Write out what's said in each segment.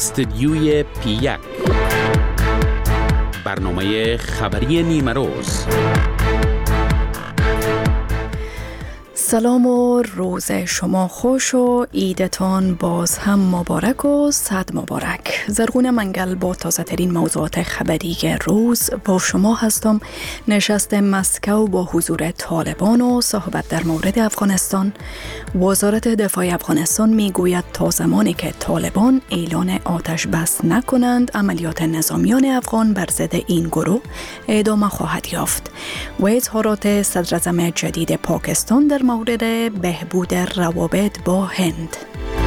استدیوی پی1 برنامه خبری نیمه روز. سلام و روز شما خوش و عیدتان باز هم مبارک و صد مبارک. زرغون منگل با تازه ترین موضوعات خبری روز با شما هستم. نشست مسکو با حضور طالبان و صحبت در مورد افغانستان. وزارت دفاع افغانستان میگوید تا زمانی که طالبان اعلان آتش بس نکنند عملیات نظامیان افغان بر ضد این گروه ادامه خواهد یافت. و اظهارات صدر اعظم جدید پاکستان در مورد بهبود روابط با هند.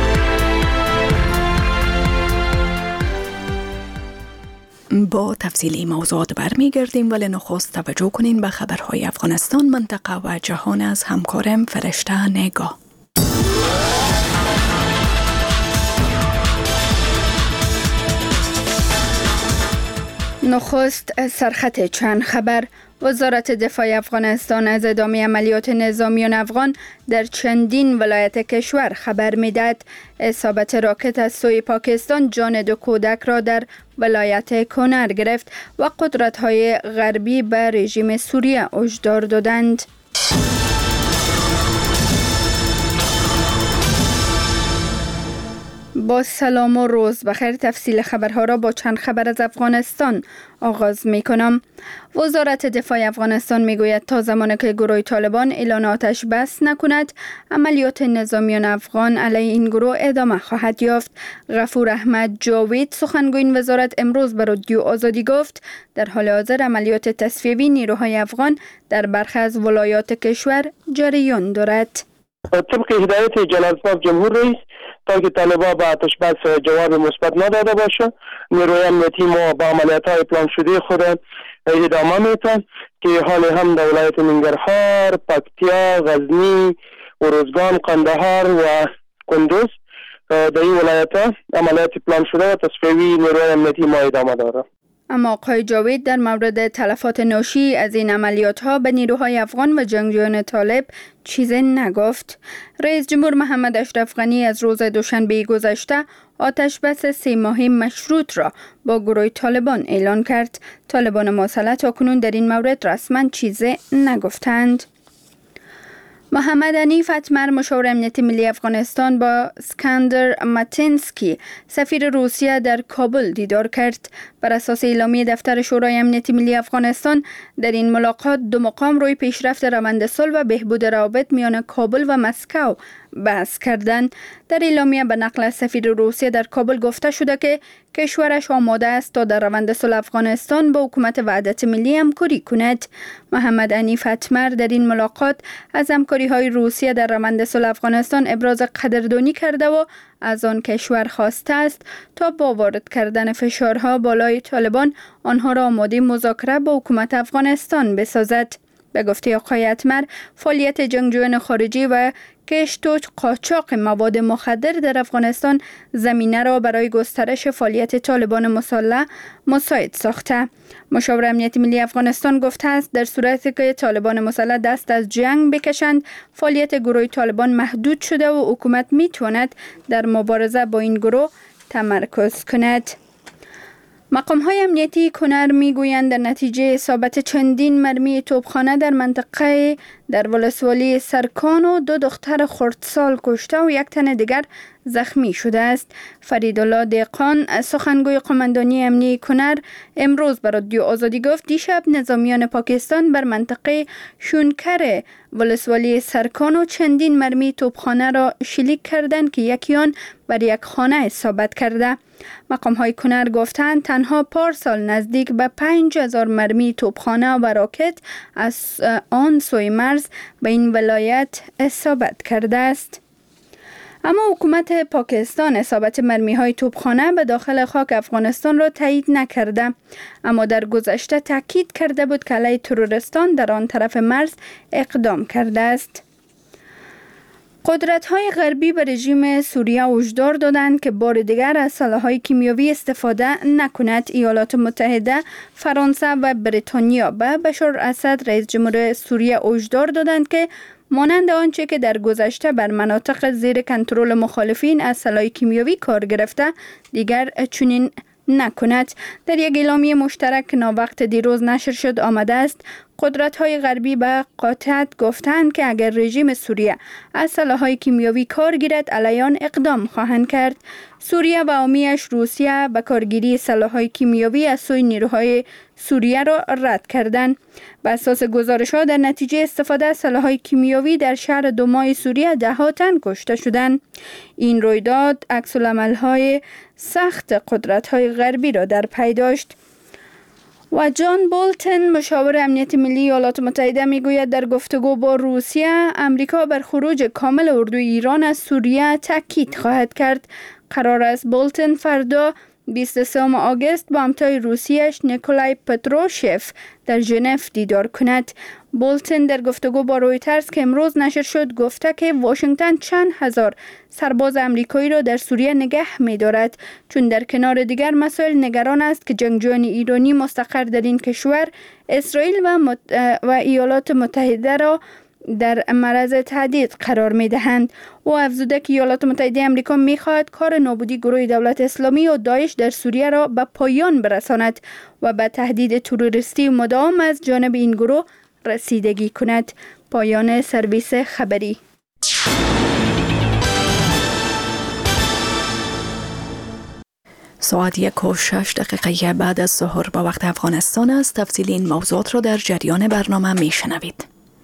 با تفصیل موضوعات برمیگردیم، ولی نخست توجه کنین به خبرهای افغانستان، منطقه و جهان از همکارم فرشته نگاه. نخست سرخط چند خبر. وزارت دفاع افغانستان از ادامه عملیات نظامیان افغان در چندین ولایت کشور خبر می‌دهد. اصابت راکت از سوی پاکستان جان دو کودک را در ولایت کنر گرفت و قدرت‌های غربی به رژیم سوریه هشدار دادند. با سلام و روز بخیر. تفصیل خبرها را با چند خبر از افغانستان آغاز می کنم. وزارت دفاع افغانستان می گوید تا زمانی که گروه طالبان اعلان آتش بس نکند عملیات نظامیان افغان علیه این گروه ادامه خواهد یافت. غفور احمد جاوید سخنگوی این وزارت امروز به رادیو آزادی گفت در حال حاضر عملیات تصفیوی نیروهای افغان در برخی از ولایات کشور جریان دارد. طبق هدایت جلال صاحب جمهور رئیس تا که طالبان به آتش بس جواب مثبت نداده باشه، نیروی امنیتی ما با عملیات‌های پلان شده خود ادامه میتن که حال هم در ولایت ننگرهار، پکتیا، غزنی، ارزگان، قندهار و کندوز در این ولایت‌ها عملیات پلان شده و تصفیوی نیروی امنیتی ما ادامه داره. اما آقای جاوید در مورد تلفات ناشی از این عملیات ها به نیروهای افغان و جنگجویان طالب چیزی نگفت. رئیس جمهور محمد اشرف غنی از روز دوشنبه گذشته آتش بس 3 ماهه مشروط را با گروه طالبان اعلان کرد. طالبان مسلح تاکنون در این مورد رسما چیزی نگفتند. محمد حنیف اتمر مشاور امنیت ملی افغانستان با اسکندر ماتینسکی سفیر روسیه در کابل دیدار کرد. بر اساس اعلامیه دفتر شورای امنیت ملی افغانستان در این ملاقات دو مقام روی پیشرفت روند صلح و بهبود روابط میان کابل و مسکو بحث کردند. در اعلامیه به نقل از سفیر روسیه در کابل گفته شده که کشورش آماده است تا در روند صلح افغانستان با حکومت وحدت ملی همکاری کند. محمد حنیف اتمر در این ملاقات از همکاری‌های روسیه در روند صلح افغانستان ابراز قدردانی کرده و از آن کشور خواسته است تا با وارد کردن فشارها بالای طالبان آنها را آماده مذاکره با حکومت افغانستان بسازد. به گفته آقای اتمر، فعالیت جنگجویان خارجی و کشت و قاچاق مواد مخدر در افغانستان زمینه را برای گسترش فعالیت طالبان مسلح مساعد ساخته. مشاور امنیت ملی افغانستان گفته است در صورتی که طالبان مسلح دست از جنگ بکشند فعالیت گروه طالبان محدود شده و حکومت میتواند در مبارزه با این گروه تمرکز کند. مقام‌های امنیتی کنر میگویند در نتیجه اصابت چندین مرمی توپخانه در منطقه در ولسوالی سرکان و 2 دختر خردسال کشته و 1 تن دیگر زخمی شده است. فریدالله دهقان سخنگوی قماندانی امنیتی کنر امروز بر رادیو آزادی گفت دیشب نظامیان پاکستان بر منطقه شونکر ولسوالی سرکان و چندین مرمی توپخانه را شلیک کردند که یکی آن بر 1 خانه اصابت کرده. مقام‌های کنر گفتند تنها پارسال نزدیک به 5000 مرمی توپخانه و راکت از آن سوی مرز به این ولایت اصابت کرده است. اما حکومت پاکستان اصابت مرمی‌های توپخانه به داخل خاک افغانستان را تایید نکرده، اما در گذشته تاکید کرده بود که علیه تروریستان در آن طرف مرز اقدام کرده است. قدرت‌های غربی به رژیم سوریه هشدار دادند که بار دیگر از سلاح‌های کیمیاوی استفاده نکند. ایالات متحده، فرانسه و بریتانیا به بشار اسد رئیس جمهور سوریه هشدار دادند که مانند آنچه که در گذشته بر مناطق زیر کنترل مخالفین از سلاح کیمیاوی کار گرفته دیگر چنین نکند. در یک اعلامیه مشترک که ناوقت دیروز نشر شد آمده است قدرت‌های غربی به قاطعیت گفتند که اگر رژیم سوریه از سلاح‌های کیمیاوی کار گیرد علیه آن اقدام خواهند کرد. سوریه و حامی‌اش روسیه به کارگیری سلاح‌های کیمیاوی از سوی نیروهای سوریه را رد کردند. بر اساس گزارش‌ها در نتیجه استفاده از سلاح‌های کیمیاوی در شهر دومای سوریه ده‌ها تن کشته شدند. این رویداد عکس‌العمل‌های سخت قدرت‌های غربی را در پی داشت. و جان بولتن مشاور امنیت ملی ایالات متحده میگوید در گفتگو با روسیه امریکا بر خروج کامل اردوی ایران از سوریه تاکید خواهد کرد. قرار است بولتن فردا 23 آگوست با همتای روسیه‌اش نیکولای پتروشف در ژنو دیدار کند. بولتن در گفتگو با رویترز که امروز نشر شد گفته که واشنگتن چند هزار سرباز امریکایی را در سوریه نگه می‌دارد، چون در کنار دیگر مسائل نگران است که جنگجویان ایرانی مستقر در این کشور اسرائیل و ایالات متحده را در معرض تهدید قرار می دهند. او افزوده که ایالات متحده آمریکا می خواهد کار نابودی گروه دولت اسلامی و داعش در سوریه را به پایان برساند و به تهدید تروریستی مداوم از جانب این گروه رسیدگی کند. پایان سرویس خبری. ساعت 1:06 بعد از ظهر با وقت افغانستان است. تفصیل این موضوعات را در جریان برنامه می شنوید.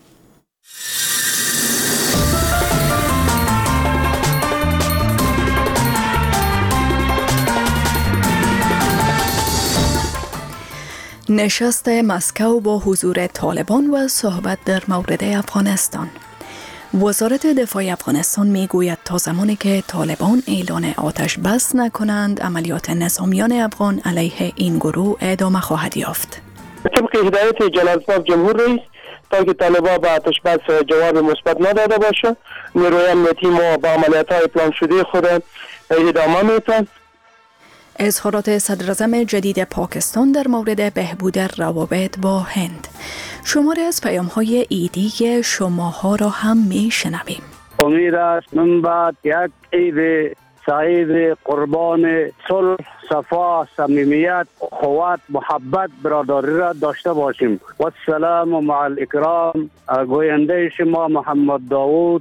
نشست مسکو با حضور طالبان و صحبت در مورد افغانستان. وزارت دفاع افغانستان میگوید تا زمانی که طالبان اعلان آتش بس نکنند عملیات نظامیان افغان علیه این گروه ادامه خواهد یافت. طبق هدایت جلال پاک جمهور رئیس تا که طالبان به آتش بس جواب مثبت نداده باشه نیروی امنیتی ما با عملیات‌های پلان شده خود ادامه میتن. اظهارات صدراعظم جدید پاکستان در مورد بهبود روابط با هند. شماری از پیام‌های ایدی شماها را هم میشنویم. امید است من بعد یک عید سعید قربان صلح، صفا، صمیمیت، اخوت، محبت، برادری را داشته باشیم. و السلام مع الاکرام. گوینده شما محمد داوود.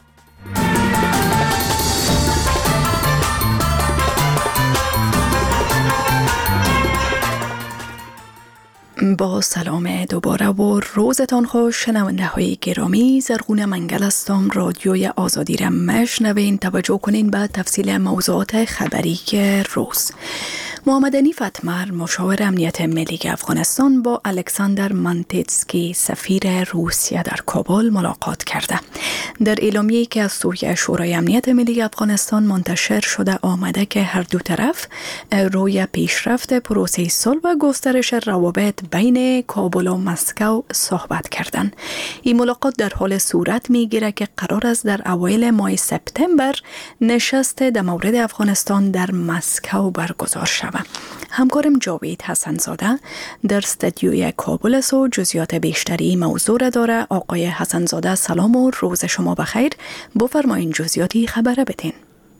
با سلام دوباره و روزتان خوش شنونده های گرامی. زرغون منگل هستم. رادیوی آزادی را مشنوین. توجه کنین به تفصیل موضوعات خبری روز. محمد حنیف اتمر مشاور امنیت ملی افغانستان با الکساندر مانتسکی سفیر روسیه در کابل ملاقات کرده. در اعلامیه‌ای که از سوی شورای امنیت ملی افغانستان منتشر شده آمده که هر دو طرف روی پیشرفت پروسه صلح و گسترش روابط بین کابل و مسکو صحبت کردند. این ملاقات در حال صورت میگیره که قرار است در اوایل ماه سپتامبر نشست در مورد افغانستان در مسکو برگزار شود. همکارم جاوید حسنزاده در استودیوی کابل است و جزئیات بیشتری موضوع را داره. آقای حسنزاده سلام و روز شما بخیر. بفرمایید جزئیاتی خبره بدین.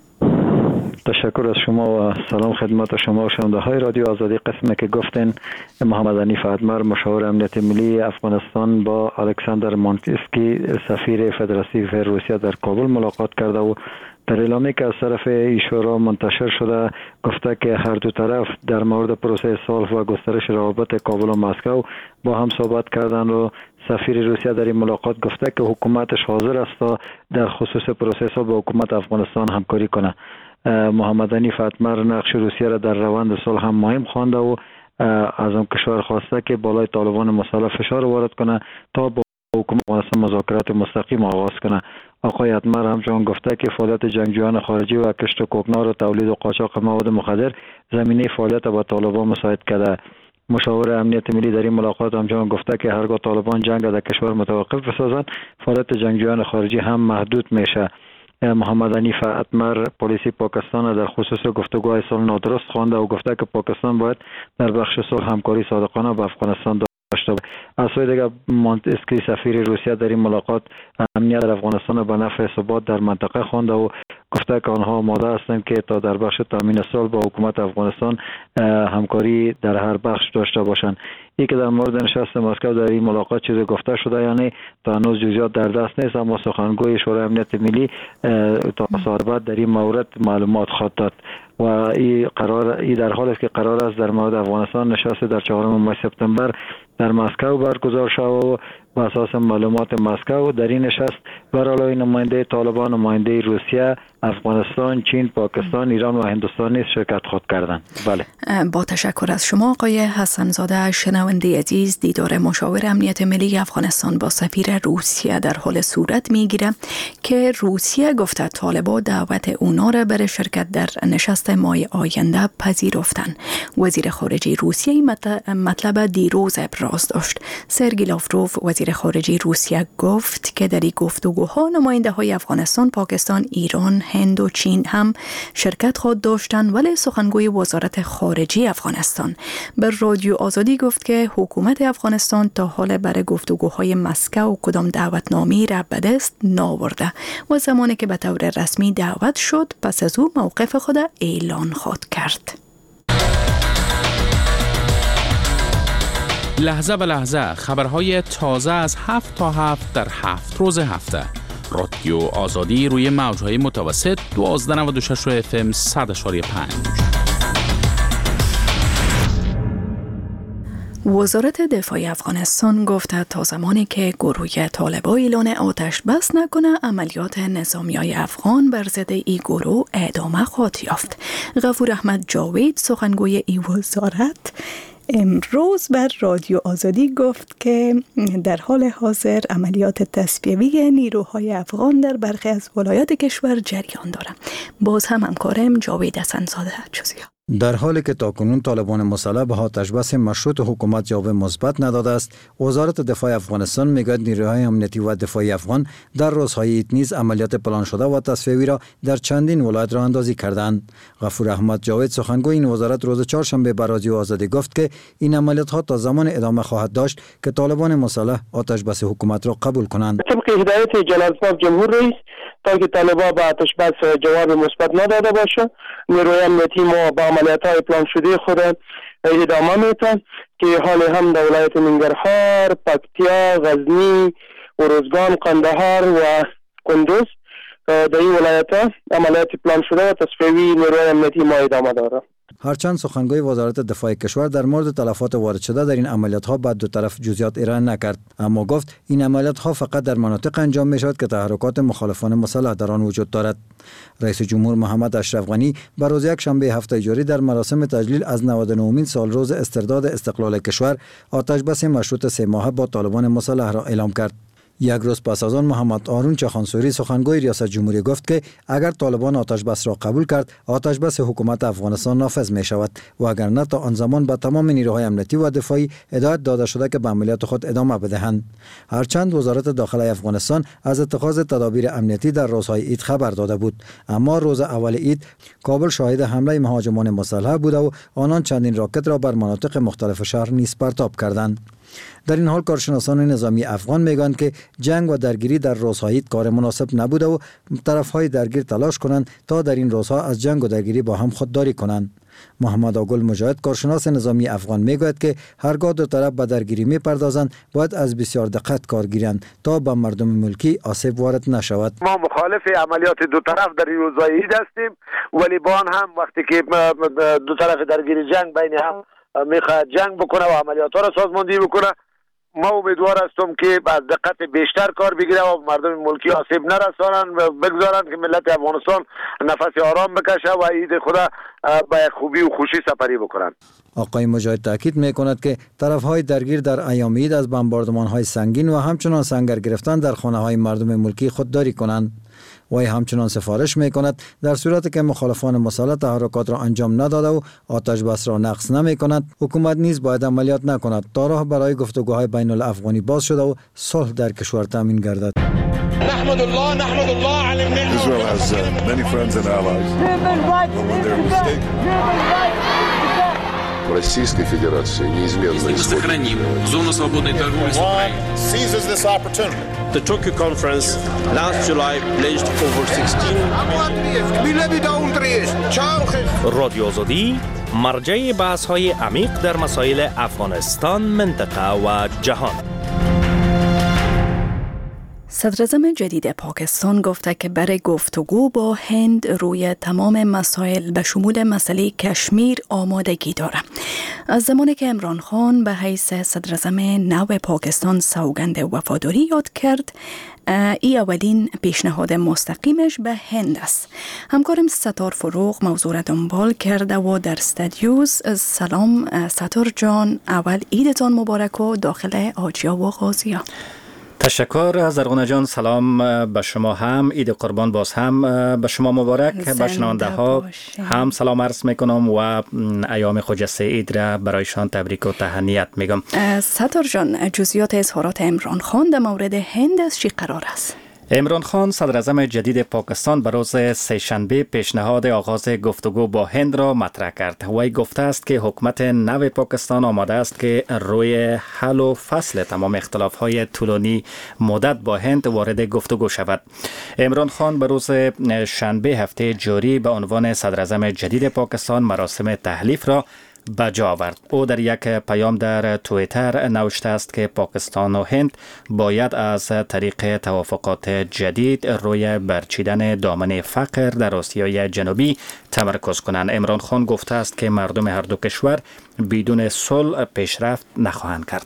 تشکر از شما و سلام خدمت شما و شنونده های رادیو آزادی. قسمی که گفتین محمد حنیف اتمر مشاور امنیت ملی افغانستان با الکساندر مانتسکی سفیر فدراسیو روسیه در کابل ملاقات کرده و در اعلامیه که از طرف شورا منتشر شده گفته که هر دو طرف در مورد پروسه صلح و گسترش روابط کابل و مسکو با هم صحبت کردند و سفیر روسیه در این ملاقات گفته که حکومتش حاضر است تا در خصوص پروسه صلح با حکومت افغانستان همکاری کنه. محمد حنیف اتمر نقش روسیه را در روند صلح هم مهم خوانده و از اون کشور خواسته که بالای طالبان مسلح فشار وارد کنه تا با حکومت افغانستان مذاکرات مستقیم آغاز کنه. آقای اتمر همچنین گفته که فعالیت جنگجویان خارجی و کشت کوکنار و تولید و قاچاق مواد مخدر زمینه فعالیت با طالبان مساعد کرده. مشاور امنیت ملی در این ملاقات همچنین گفته که هرگاه طالبان جنگ در کشور متوقف بسازند فعالیت جنگجویان خارجی هم محدود میشه. محمد حنیف اتمر پلیسی پاکستان در خصوص گفتگوهای صلح نادرست خوانده و گفته که پاکستان باید در بخش صلح همکاری صادقانه با افغانستان داشته. از سوی دیگر مونتسکی سفیر روسیه در این ملاقات امنیت در افغانستان به نفع ثبات در منطقه خوانده و گفته که آنها آماده هستند که تا در بخش تامین صلح با حکومت افغانستان همکاری در هر بخش داشته باشند. این که در مورد نشست مسکو در این ملاقات چیزی گفته شده یعنی تا هنوز جزئیات در دست نیست، اما سخنگوی شورای امنیت ملی تا ساعت بعد در این مورد معلومات خواهد داد و این در حالی است که قرار است در مورد افغانستان نشست در 4 ماه سپتامبر در مسکو برگزار شود و بر اساس معلومات مسکو در این نشست برای نماینده طالبان، نماینده روسیه، افغانستان، چین، پاکستان، ایران و هندوستان نیز شرکت خود کردند. بله. با تشکر از شما آقای حسن زاده. شنونده عزیز، دیدار مشاور امنیت ملی افغانستان با سفیر روسیه در حال صورت میگیره که روسیه گفته طالبان دعوت اونا را برای شرکت در نشست ماه آینده پذیرفتن. وزیر خارجه روسیه مطلب دیروز ابراز داشت. سرگئی لاوروف وزیر خارجه روسیه گفت که در این گفتگوها نماینده های افغانستان، پاکستان، ایران، هند و چین هم شرکت خود داشتند، ولی سخنگوی وزارت خارجه افغانستان به رادیو آزادی گفت که حکومت افغانستان تا حال برای گفتگوهای مسکو کدام دعوتنامه را به دست ناورده و زمانی که به طور رسمی دعوت شد پس از او موقف خود اعلان خواهد کرد. لحظه به لحظه خبرهای تازه از 7 تا 7 در 7 روز هفته. رادیو آزادی روی موجهای متوسط 1296 FM 100.5. وزارت دفاع افغانستان گفته تا زمانی که گروه طالبان اعلان آتش بس نکنه عملیات نظامیای افغان بر ضد این گروه ادامه خواهد یافت. غفور احمد جاوید سخنگوی این وزارت امروز بر رادیو آزادی گفت که در حال حاضر عملیات تصفیه‌ای نیروهای افغان در برخی از ولایات کشور جریان دارد. باز هم همکارم جاوید حسن‌زاده جزئیات. در حالی که تاکنون طالبان مسلح به آتش بس مشروط حکومت جواب مثبت نداده است، وزارت دفاع افغانستان میگوید نیروهای امنیتی و دفاعی افغان در روزهای عید نیز عملیات پلان شده و تصفیه‌ای را در چندین ولایت راه اندازی کردند. غفور احمد جاوید سخنگوی این وزارت روز چهارشنبه به رادیو آزادی گفت که این عملیات ها تا زمان ادامه خواهد داشت که طالبان مسلح آتش بس حکومت را قبول کنند. طبق هدایت جلال‌آباد جمهور رئیس تا که طالبان به آتش بس جواب مثبت نداده باشه، نیروی امنیتی ما با عملیات‌های پلان شده خود ادامه میتن که حال هم در ولایت ننگرهار، پکتیا، غزنی، ارزگان، قندهار و کندوز در این ولایت‌ها عملیات پلان شده و تصفیه‌ای نیروی امنیتی ما ادامه داره. هرچند سخنگوی وزارت دفاع کشور در مورد تلفات وارد شده در این عملیات ها به دو طرف جزئیات ارائه نکرد، اما گفت این عملیات ها فقط در مناطق انجام می شود که تحرکات مخالفان مسلح در آن وجود دارد. رئیس جمهور محمد اشرف غنی بر روز یکشنبه هفته جاری در مراسم تجلیل از 99مین سالروز استرداد استقلال کشور آتش بس مشروط 3 ماهه با طالبان مسلح را اعلام کرد. یک روز پس از آن محمد آرون چخانسوری سخنگوی ریاست جمهوری گفت که اگر طالبان آتش بس را قبول کرد، آتش بس حکومت افغانستان نافذ می شود و اگر نه تا آن زمان به تمام نیروهای امنیتی و دفاعی هدایت داده شده که به عملیات خود ادامه بدهند. هرچند وزارت داخله افغانستان از اتخاذ تدابیر امنیتی در روزهای عید خبر داده بود، اما روز اول عید کابل شاهد حمله مهاجمان مسلح بود و آنان چندین راکت را بر مناطق مختلف شهر نیز پرتاب کردند. در این حال کارشناسان نظامی افغان میگویند که جنگ و درگیری در روزهای عید کار مناسب نبوده و طرفهای درگیر تلاش کنند تا در این روزها از جنگ و درگیری با هم خودداری کنند. محمد آگل مجاهد کارشناس نظامی افغان میگوید که هرگاه دو طرف به درگیری میپردازند باید از بسیار دقت کار گیرند تا به مردم ملکی آسیب وارد نشود. ما مخالف عملیات دو طرف در این روزهای عید هستیم، ولی با آن هم وقتی که دو طرف درگیری جنگ بین هم میخواد جنگ بکنه و عملیات ها را سازماندهی بکنه، ما امیدوار هستم که از دقت بیشتر کار بگیره و مردم ملکی آسیب نرسانند و بگذارند که ملت افغانستان نفس آرام بکشه و عید خدا به خوبی و خوشی سپری بکنند. آقای مجاهد تاکید میکند که طرفهای درگیر در ایام عید از بمباردمان‌های سنگین و همچنان سنگر گرفتن در خانه‌های مردم ملکی خودداری کنند. وی همچنان سفارش میکند در صورتی که مخالفان مسلح تحرکات را انجام نداده و آتش بس را نقض نمیکند، حکومت نیز باید عملیات نکند تا راه برای گفتگوهای بین الافغانی باز شده و صلح در کشور تامین گردد. نحمد الله على النعمة. Israel has many friends and allies. в Российской Федерации неизменно мы сохраним зону свободной торговли с Украиной. The Tokyo Conference last July pledged over 16 رادیو آزادی مرجع بحث‌های عمیق در مسائل افغانستان، منطقه و جهان. صدراعظم جدید پاکستان گفته که برای گفتگو با هند روی تمام مسائل به شمول مسئله کشمیر آمادگی داره. از زمانی که عمران خان به حیث صدراعظم نو پاکستان سوگند وفاداری یاد کرد، ای اولین پیشنهاد مستقیمش به هند است. همکارم ستار فروغ موضوع را دنبال کرده و در استودیوز. سلام ستار جان، اول عیدتان مبارک و داخل آجیا و غازیا. تشکر زرغونه جان، سلام به شما هم، عید قربان باز هم به شما مبارک. به شنونده ها هم سلام عرض میکنم و ایام خجسته عید را برایشان تبریک و تهنیت میگم. ستار جان، جزئیات اظهارات عمران خان در مورد هند از چی قرار است؟ عمران خان صدراعظم جدید پاکستان به روز سه‌شنبه پیشنهاد آغاز گفتگو با هند را مطرح کرد. وی گفته است که حکومت نو پاکستان آماده است که روی حل و فصل تمام اختلاف‌های طولانی مدت با هند وارد گفتگو شود. عمران خان به روز شنبه هفته جاری به عنوان صدراعظم جدید پاکستان مراسم تحلیف را بجا آورد. او در یک پیام در توییتر نوشته است که پاکستان و هند باید از طریق توافقات جدید روی برچیدن دامنه فقر در آسیای جنوبی تمرکز کنند. عمران خان گفته است که مردم هر دو کشور بدون صلح پیشرفت نخواهند کرد.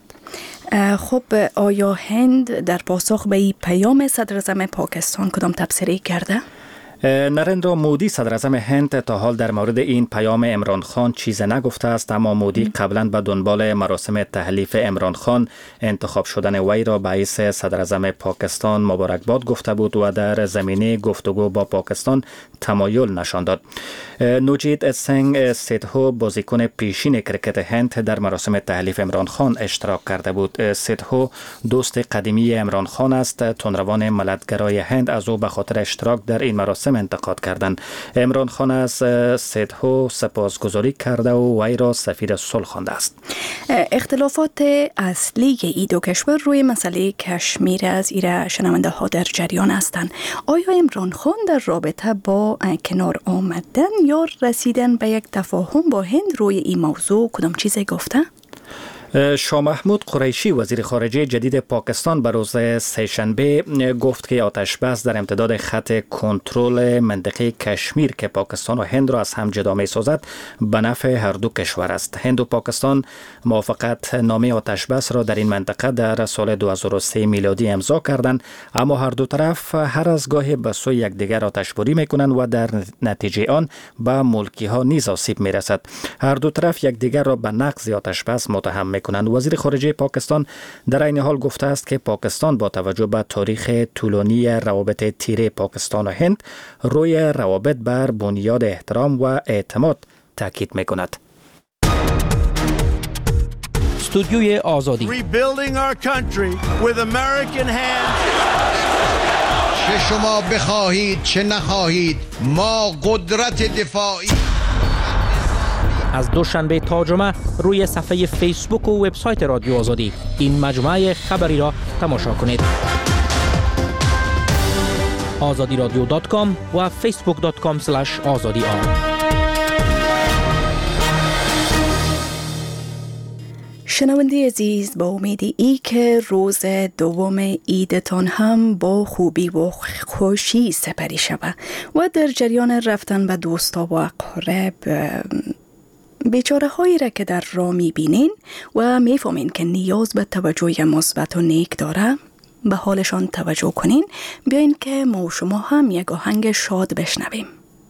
خب آیا هند در پاسخ به این پیام صدراعظم پاکستان کدام تبصره کرده؟ نریندرا مودی صدراعظم هند تا حال در مورد این پیام عمران خان چیز نگفته است، اما مودی قبلا به دنبال مراسم تحلیف عمران خان انتخاب شدن وی را به حیث صدراعظم پاکستان مبارکباد گفته بود و در زمینه گفتگو با پاکستان تمایل نشان داد. نوجید سنگ سیدهو بازیکن پیشین کرکت هند در مراسم تحلیف عمران خان اشتراک کرده بود. سیدهو دوست قدیمی عمران خان است. تندروان ملتگرای هند از او به خاطر اشتراک در این مراسم انتقاد کردند. عمران خان از سیدهو سپاسگزاری کرده و وی را سفیر صلح خوانده است. اختلافات اصلی این دو کشور روی مسئله کشمیر از ایره شنونده ها در جریان هستند. آیا عمران خان در رابطه با کنار آمدن یا رسیدن به یک تفاهم با هند روی این موضوع کدام چیز گفته؟ شاه محمود قریشی وزیر خارجه جدید پاکستان به روز سه‌شنبه گفت که آتش بس در امتداد خط کنترل منطقه کشمیر که پاکستان و هند را از هم جدا می‌سازد به نفع هر دو کشور است. هند و پاکستان موافقت نامه آتش بس را در این منطقه در سال 2003 میلادی امضا کردند، اما هر دو طرف هر از گاهی به سوی یکدیگر آتشباری می‌کنند و در نتیجه آن به ملکی‌ها نیز آسیب می‌رسد. هر دو طرف یکدیگر را به نقض آتش بس متهم کنند. وزیر خارجه پاکستان در این حال گفته است که پاکستان با توجه به تاریخ طولانی روابط تیره پاکستان و هند روی روابط بر بنیاد احترام و اعتماد تاکید می‌کند. استودیوی آزادی. Rebuilding our country with American hands. چه شما بخواهید چه نخواهید ما قدرت دفاعی. از دوشنبه تا جمعه روی صفحه فیسبوک و وبسایت رادیو آزادی این مجموعه خبری را تماشا کنید. azadiradyo.com و facebook.com/azadiar. شنونده عزیز، با امیدی ای که روز دوم عیدتان هم با خوبی و خوشی سپری شود و در جریان رفتن به دوستا و اقارب بیچاره هایی را که در راه میبینین و میفهمین که نیاز به توجه مثبت و نیک داره به حالشان توجه کنین. بیاین که ما و شما هم یک آهنگ شاد بشنویم.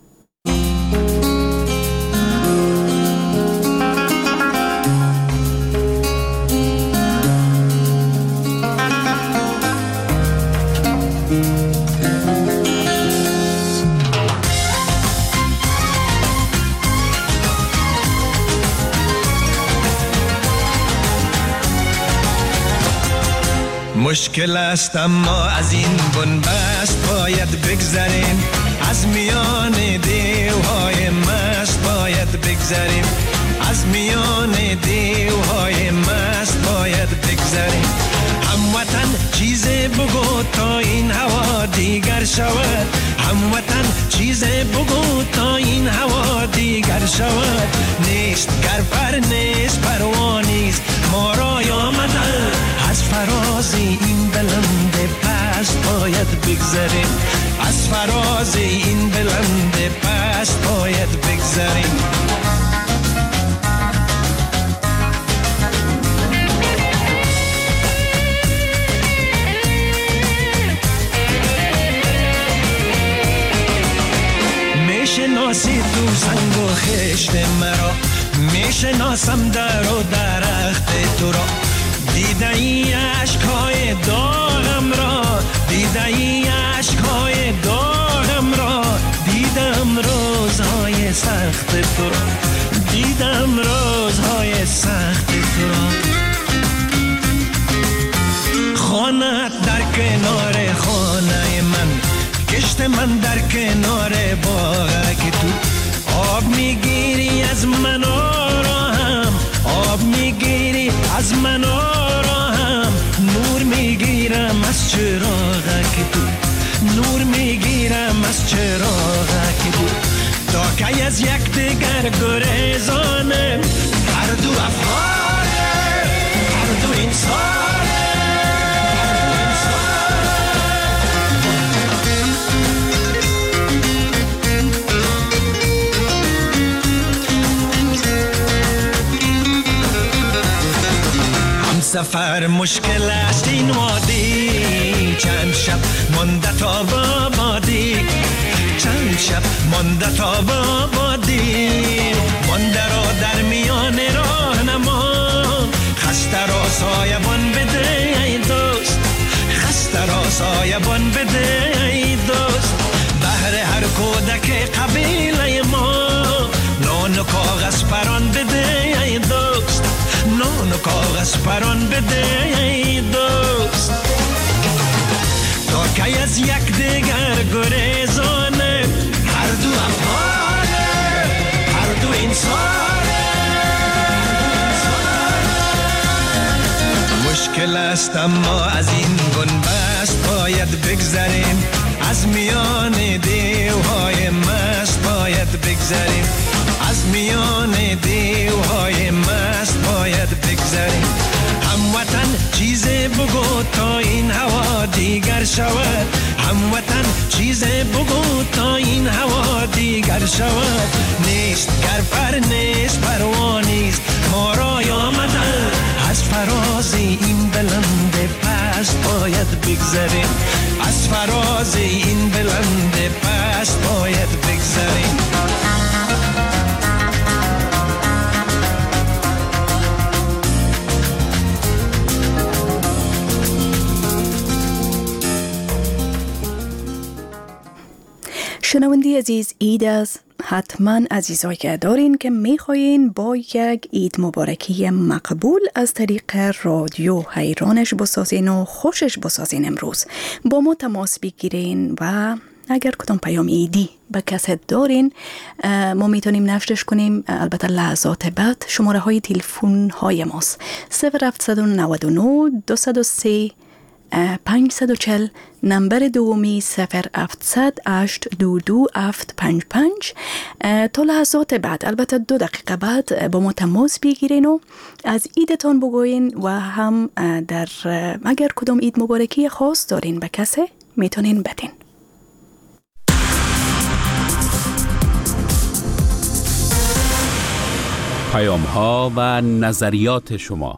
مشکل است اما از این بنبست باید بگذریم، از میان دیوهای مست باید بگذریم، از میان شود. هموطن چیز بگو تا این هوا دیگر شود. نیست گر پر نیست پروانیست ما را آمدن از فراز این بلند پست باید بگذریم. از فراز این بلند پست باید بگذریم. میشناسی تو سنگ و خشت مرا، میشناسم در و درخت تو را. دیده ای عشقای داغم را، دیده ای عشقای داغم را. دیدم روزهای سخت تو را، دیدم روزهای سخت تو را. خانه در کنار خانه من، کشت من در کنار باغ تو. آب میگیری از من آرام، آب میگیری از من آرام. نور میگیرم از چراغ تو، نور میگیرم از چراغ تو. تا که از یک دیگر گریزانه، هر دو افغانه، هر دو انسانه. سفر مشکل است این وادی، چند شب مانده تا بادی، چند شب مانده تا بادی. مانده را در میان راهنما، خسته را سایبان بده ای دوست، خسته را سایبان بده ای دوست. بهر هر کودک قبیله ما، نان و کاغذ پران بده ای دوست، نان و کاغذ پران بده ای دوست. تا که از یک دیگر گریزانه، هر دو افغانه، هر دو انسانه. مشکل است اما از این بنبست باید بگذریم. از میان دیوهای مست باید بگذریم. از میان دیوهای مست باید بگذریم. هموطن چیز بگو تا این هوا دیگر شود. هموطن چیز بگو تا این هوا دیگر شود. نیست گر پر نیست پروانیست ما را آمدن از فراز این بلند پست باید بگذریم. از فراز این بلند پست باید بگذریم. شنوندی عزیز، عید از حتما عزیزایی که دارین که میخواین با یک عید مبارکی مقبول از طریق رادیو حیرانش بسازین و خوشش بسازین. امروز با ما تماس بگیرین و اگر کدام پیام عیدی به کسی دارین ما میتونیم نشرش کنیم. البته لحظات بعد شماره های تلفن های ماست 0799 203 540 نمبر دومی 0700 822 755. تا لحظات بعد، البته 2 دقیقه بعد با ما تماس بگیرین و از عیدتان بگوین و هم در اگر کدام عید مبارکی خاص دارین به کسی میتونین بدین. پیام ها و نظریات شما.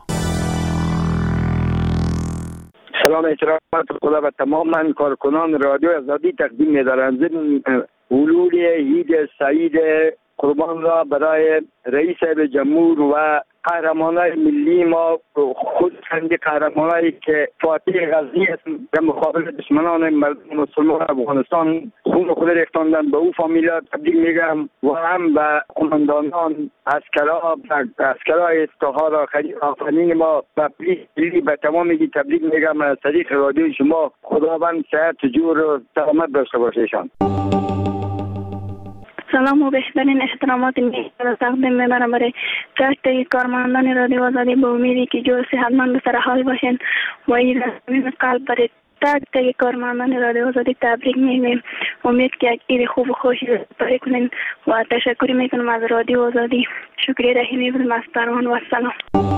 سلام احترامات خدا و تمام کارکنان رادیو آزادی تقدیم می‌دارم. ضمن حلول عید سعید قربان را برای رئیس جمهور و قهرمانای ملی ما، خود چند قهرمانایی که فاتح غزنی در مقابل دشمنان مردم مسلمان افغانستان خون خود ریختاندن، به او فامیلا تبریک میگم و هم به قماندانان اسکرای استخار آفرین ما و پلیس ملی به تمامی تبریک میگم از طریق رادیو شما. خداوند صحت جور و سلامت داشته باشیشان. سلام و بهترین احترامات را تقدیم می‌برم برای کشت کارمندان رادیو آزادی به امیدی که جو صحتمند و سر حال باشین و عید از صمیم قلب برای تک تک کارمندان رادیو آزادی تبریک میگیم. امید که یک عید خوب و خوشی داشته کنین و تشکر میکنم از رادیو آزادی. شکریه رحیمی بودم از فرمان و سلام.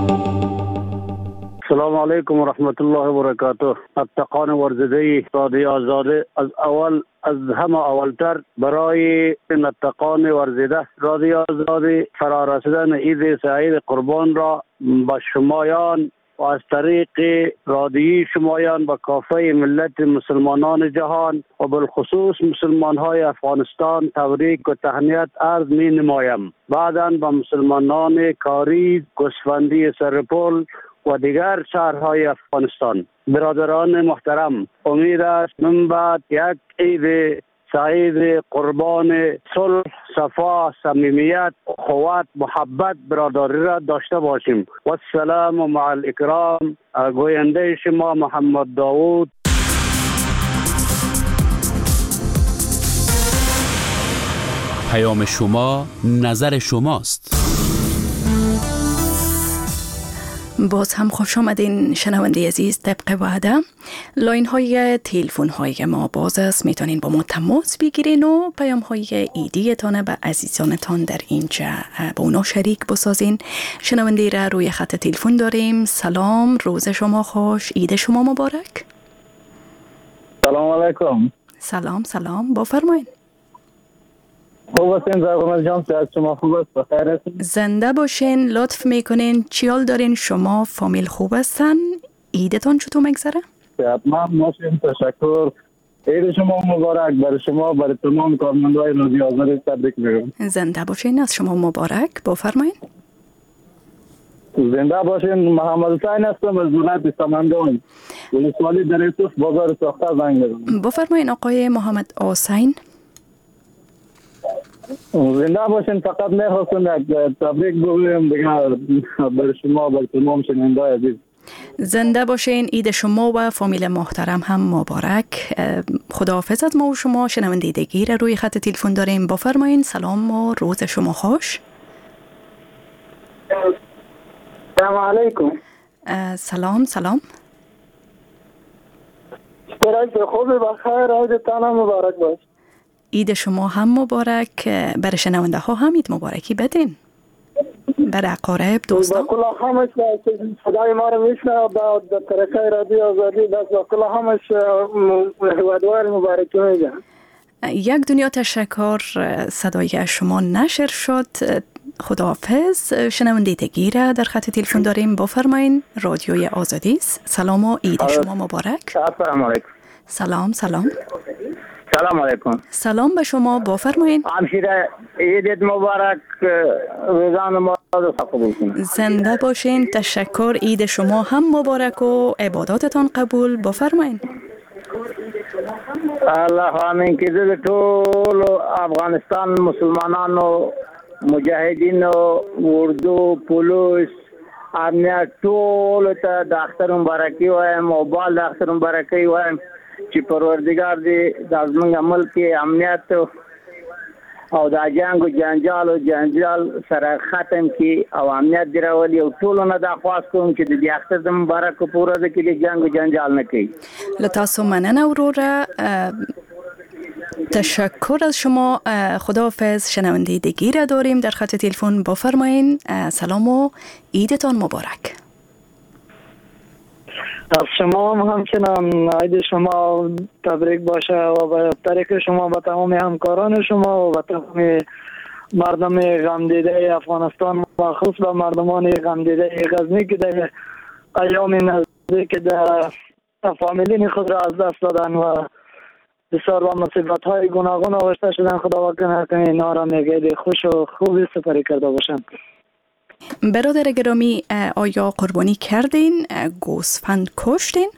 السلام علیکم و رحمت الله و برکاته. اتقان ورزدهی رادیو آزادی از همه اولتر برای اتقان ورزده رادیو آزادی فرارسیدن عید سعید قربان را به شمایان و از طریق رادیوی شمایان به کافه ملت مسلمانان جهان و بالخصوص مسلمان های افغانستان تبریک و تهنیت عرض می نمایم. بعداً به مسلمانان کاری، گوسفندی سرپل و دیگر شهرهای افغانستان. برادران محترم، امید است من بعد یک عید سعید قربان صلح، صفا، صمیمیت، اخوت، محبت، برادری را داشته باشیم. و السلام و مع الاکرام. گوینده شما محمد داوود. پیام شما نظر شماست. باز هم خوش آمدین شنونده عزیز. طبق وعده لاین های تلفن های ما باز است، میتونین با ما تماس بگیرین و پیام های ایدیتان به عزیزانتان در اینجا با اونا شریک بسازین. شنونده را روی خط تلفن داریم. سلام، روز شما خوش، عید شما مبارک. سلام علیکم. سلام بفرمایید. خوب هستین زرغمل جان؟ صحت شما خوب است؟ بخیر هستین؟ زنده باشین. لطف میکنین چی حال دارین شما؟ فامیل خوب هستن؟ عیدتان چطور میگذره؟ صحتمند باشین. تشکر. عید شما مبارک. برای شما، برای تمام کارمندان رادیو آزادی تبریک میگم. زنده باشین. از شما مبارک. بفرمایید. زنده باشین. محمد حسین هستم از ولایت سمنگان، ولسوالی دریتوس، بازار ساخته زنگ میزنم. بفرمایید آقای محمد حسین. زنده باشین. فقط میخواستم یک تبریک بگویم دیگه برای شما، برای تمام شنونده‌های عزیز. زنده باشین. عید شما و فامیل محترم هم مبارک. خداحافظ از ما و شما. شنونده دیگه روی خط تلفن داریم. بفرمایید. سلام و روز شما خوش. سلام علیکم. سلام. برای خوبی بخیر. عیدتان مبارک باش. عید شما هم مبارک. برای شنونده ها هم عید مبارکی بدین. برای اقارب، دوستان. با کل همش صدای ما رو میشنه با طریقه رادیو آزادی. با کل همش ودوار مبارکی میگم. یک دنیا تشکر. صدای شما نشر شد. خداحافظ. شنونده دیگه در خط تلفن داریم. بفرمایید. رادیوی آزادی است. سلام و عید شما مبارک. السلام علیکم. سلام. سلام علیکم. سلام به شما. بفرمایید. همشیره عید مبارک. روزان ما را قبول کنید. زنده باشین. تشکر. عید شما هم مبارک و عباداتتان قبول. بفرمایید. الله آمین. که در طول افغانستان مسلمانان و مجاهدین و اردو پولیس امنیت طول تا دختر مبارکی وایم و بال دختر مبارکی وایم چې پروردگار دې د زموږ ملک امنیت او د جنگ و جنجال سره ختم کی او امنیت دی راولي او ټول نه د خواست کوم چې د اختر د مبارک پوره د کې جنگ و جنجال نه کوي. لتاسو مننه وروره. تشکر از شما. خداحافظ. شنونده دیگه را داریم در خط تلفن. بفرمایین. سلام و عیدتان مبارک. از شما هم همچنان عید شما تبریک باشه و به طریق شما و تمام همکاران شما و تمام مردم غمدیده افغانستان و خصوص به مردمان غمدیده غزنی که در ایام نزدیک در فامیلین خود را از دست دادن و بسیار با مصیبت های گوناگون آغشته شدن. خدا کنه که اینا را میگه خوش و خوبی سپری کرده باشند. برادر گرامی، آیا قربانی کردین؟ گوسفند کشتین؟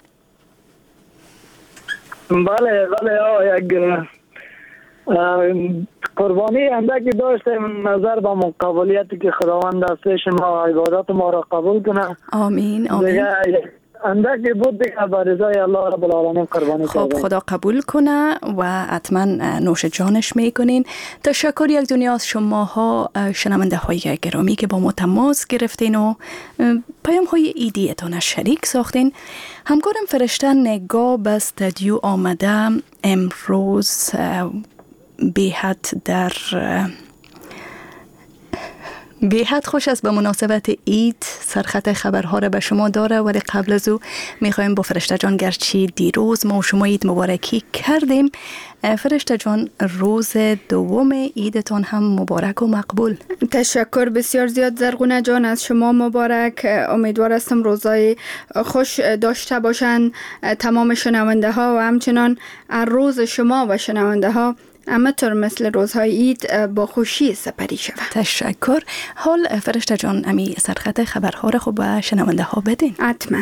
بله یک قربانی اندکی داشتیم. نظر به مقبولیتی که خداوند از پیش ما عبادات ما را قبول کنه. آمین. دیگه اندکی بود دیگه به رضای الله رب العالمین قربانی خب کردیم. خدا قبول کنه و حتما نوش جانش میکنین. تشکر یک دنیا از شماها شنونده های گرامی که با ما تماس گرفتین و پیام های ایدیتان شریک ساختین. همکارم فرشته نگاه به استودیو آمده امروز بی‌حد خوش است به مناسبت عید سرخط خبرها را به شما داره، ولی قبل از او میخوایم با فرشته جان، گرچه دیروز ما و شما عید مبارکی کردیم، فرشته جان روز دوم عیدتان هم مبارک و مقبول. تشکر بسیار زیاد زرغونه جان، از شما مبارک. امیدوار هستم روزای خوش داشته باشن تمام شنونده ها و همچنان روز شما و شنونده ها همطور مثل روزهای عید با خوشی سپری شود. تشکر. حال فرشته جان امی سرخط خبرها را خوب به شنونده ها بدین. حتما.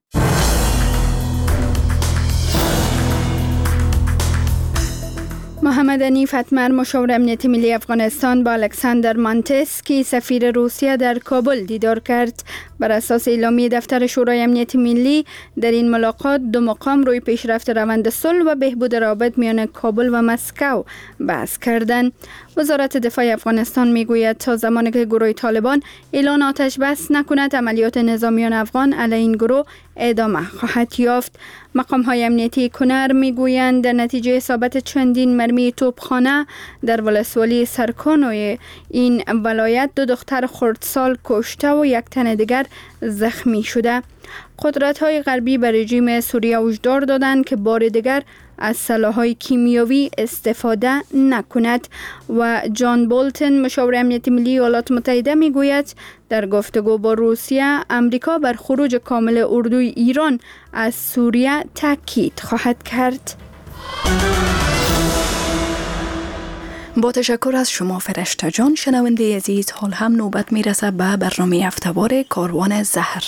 محمد حنیف اتمر مشاور امنیت ملی افغانستان با الکساندر مانتسکی سفیر روسیه در کابل دیدار کرد. بر اساس اعلامیه دفتر شورای امنیت ملی در این ملاقات دو مقام روی پیشرفت روند صلح و بهبود روابط میان کابل و مسکو بحث کردند. وزارت دفاع افغانستان میگوید تا زمانی که گروه طالبان اعلان آتش بس نکند عملیات نظامیان افغان علیه این گروه ادامه خواهد یافت. مقام های امنیتی کنر میگویند در نتیجه اصابت چندین مرمی توپخانه در ولسوالی سرکانوی این ولایت دو دختر خردسال کشته و یک تن دیگر زخمی شده. قدرت های غربی بر رژیم سوریه هشدار دادند که بار دیگر از سلاح‌های کیمیاوی استفاده نکند و جان بولتن مشاور امنیت ملی ایالات متحده میگوید در گفتگو با روسیه امریکا بر خروج کامل اردوی ایران از سوریه تاکید خواهد کرد. با تشکر از شما فرشته جان. شنونده عزیز، حال هم نوبت میرسه به برنامه هفته‌وار کاروان زهر.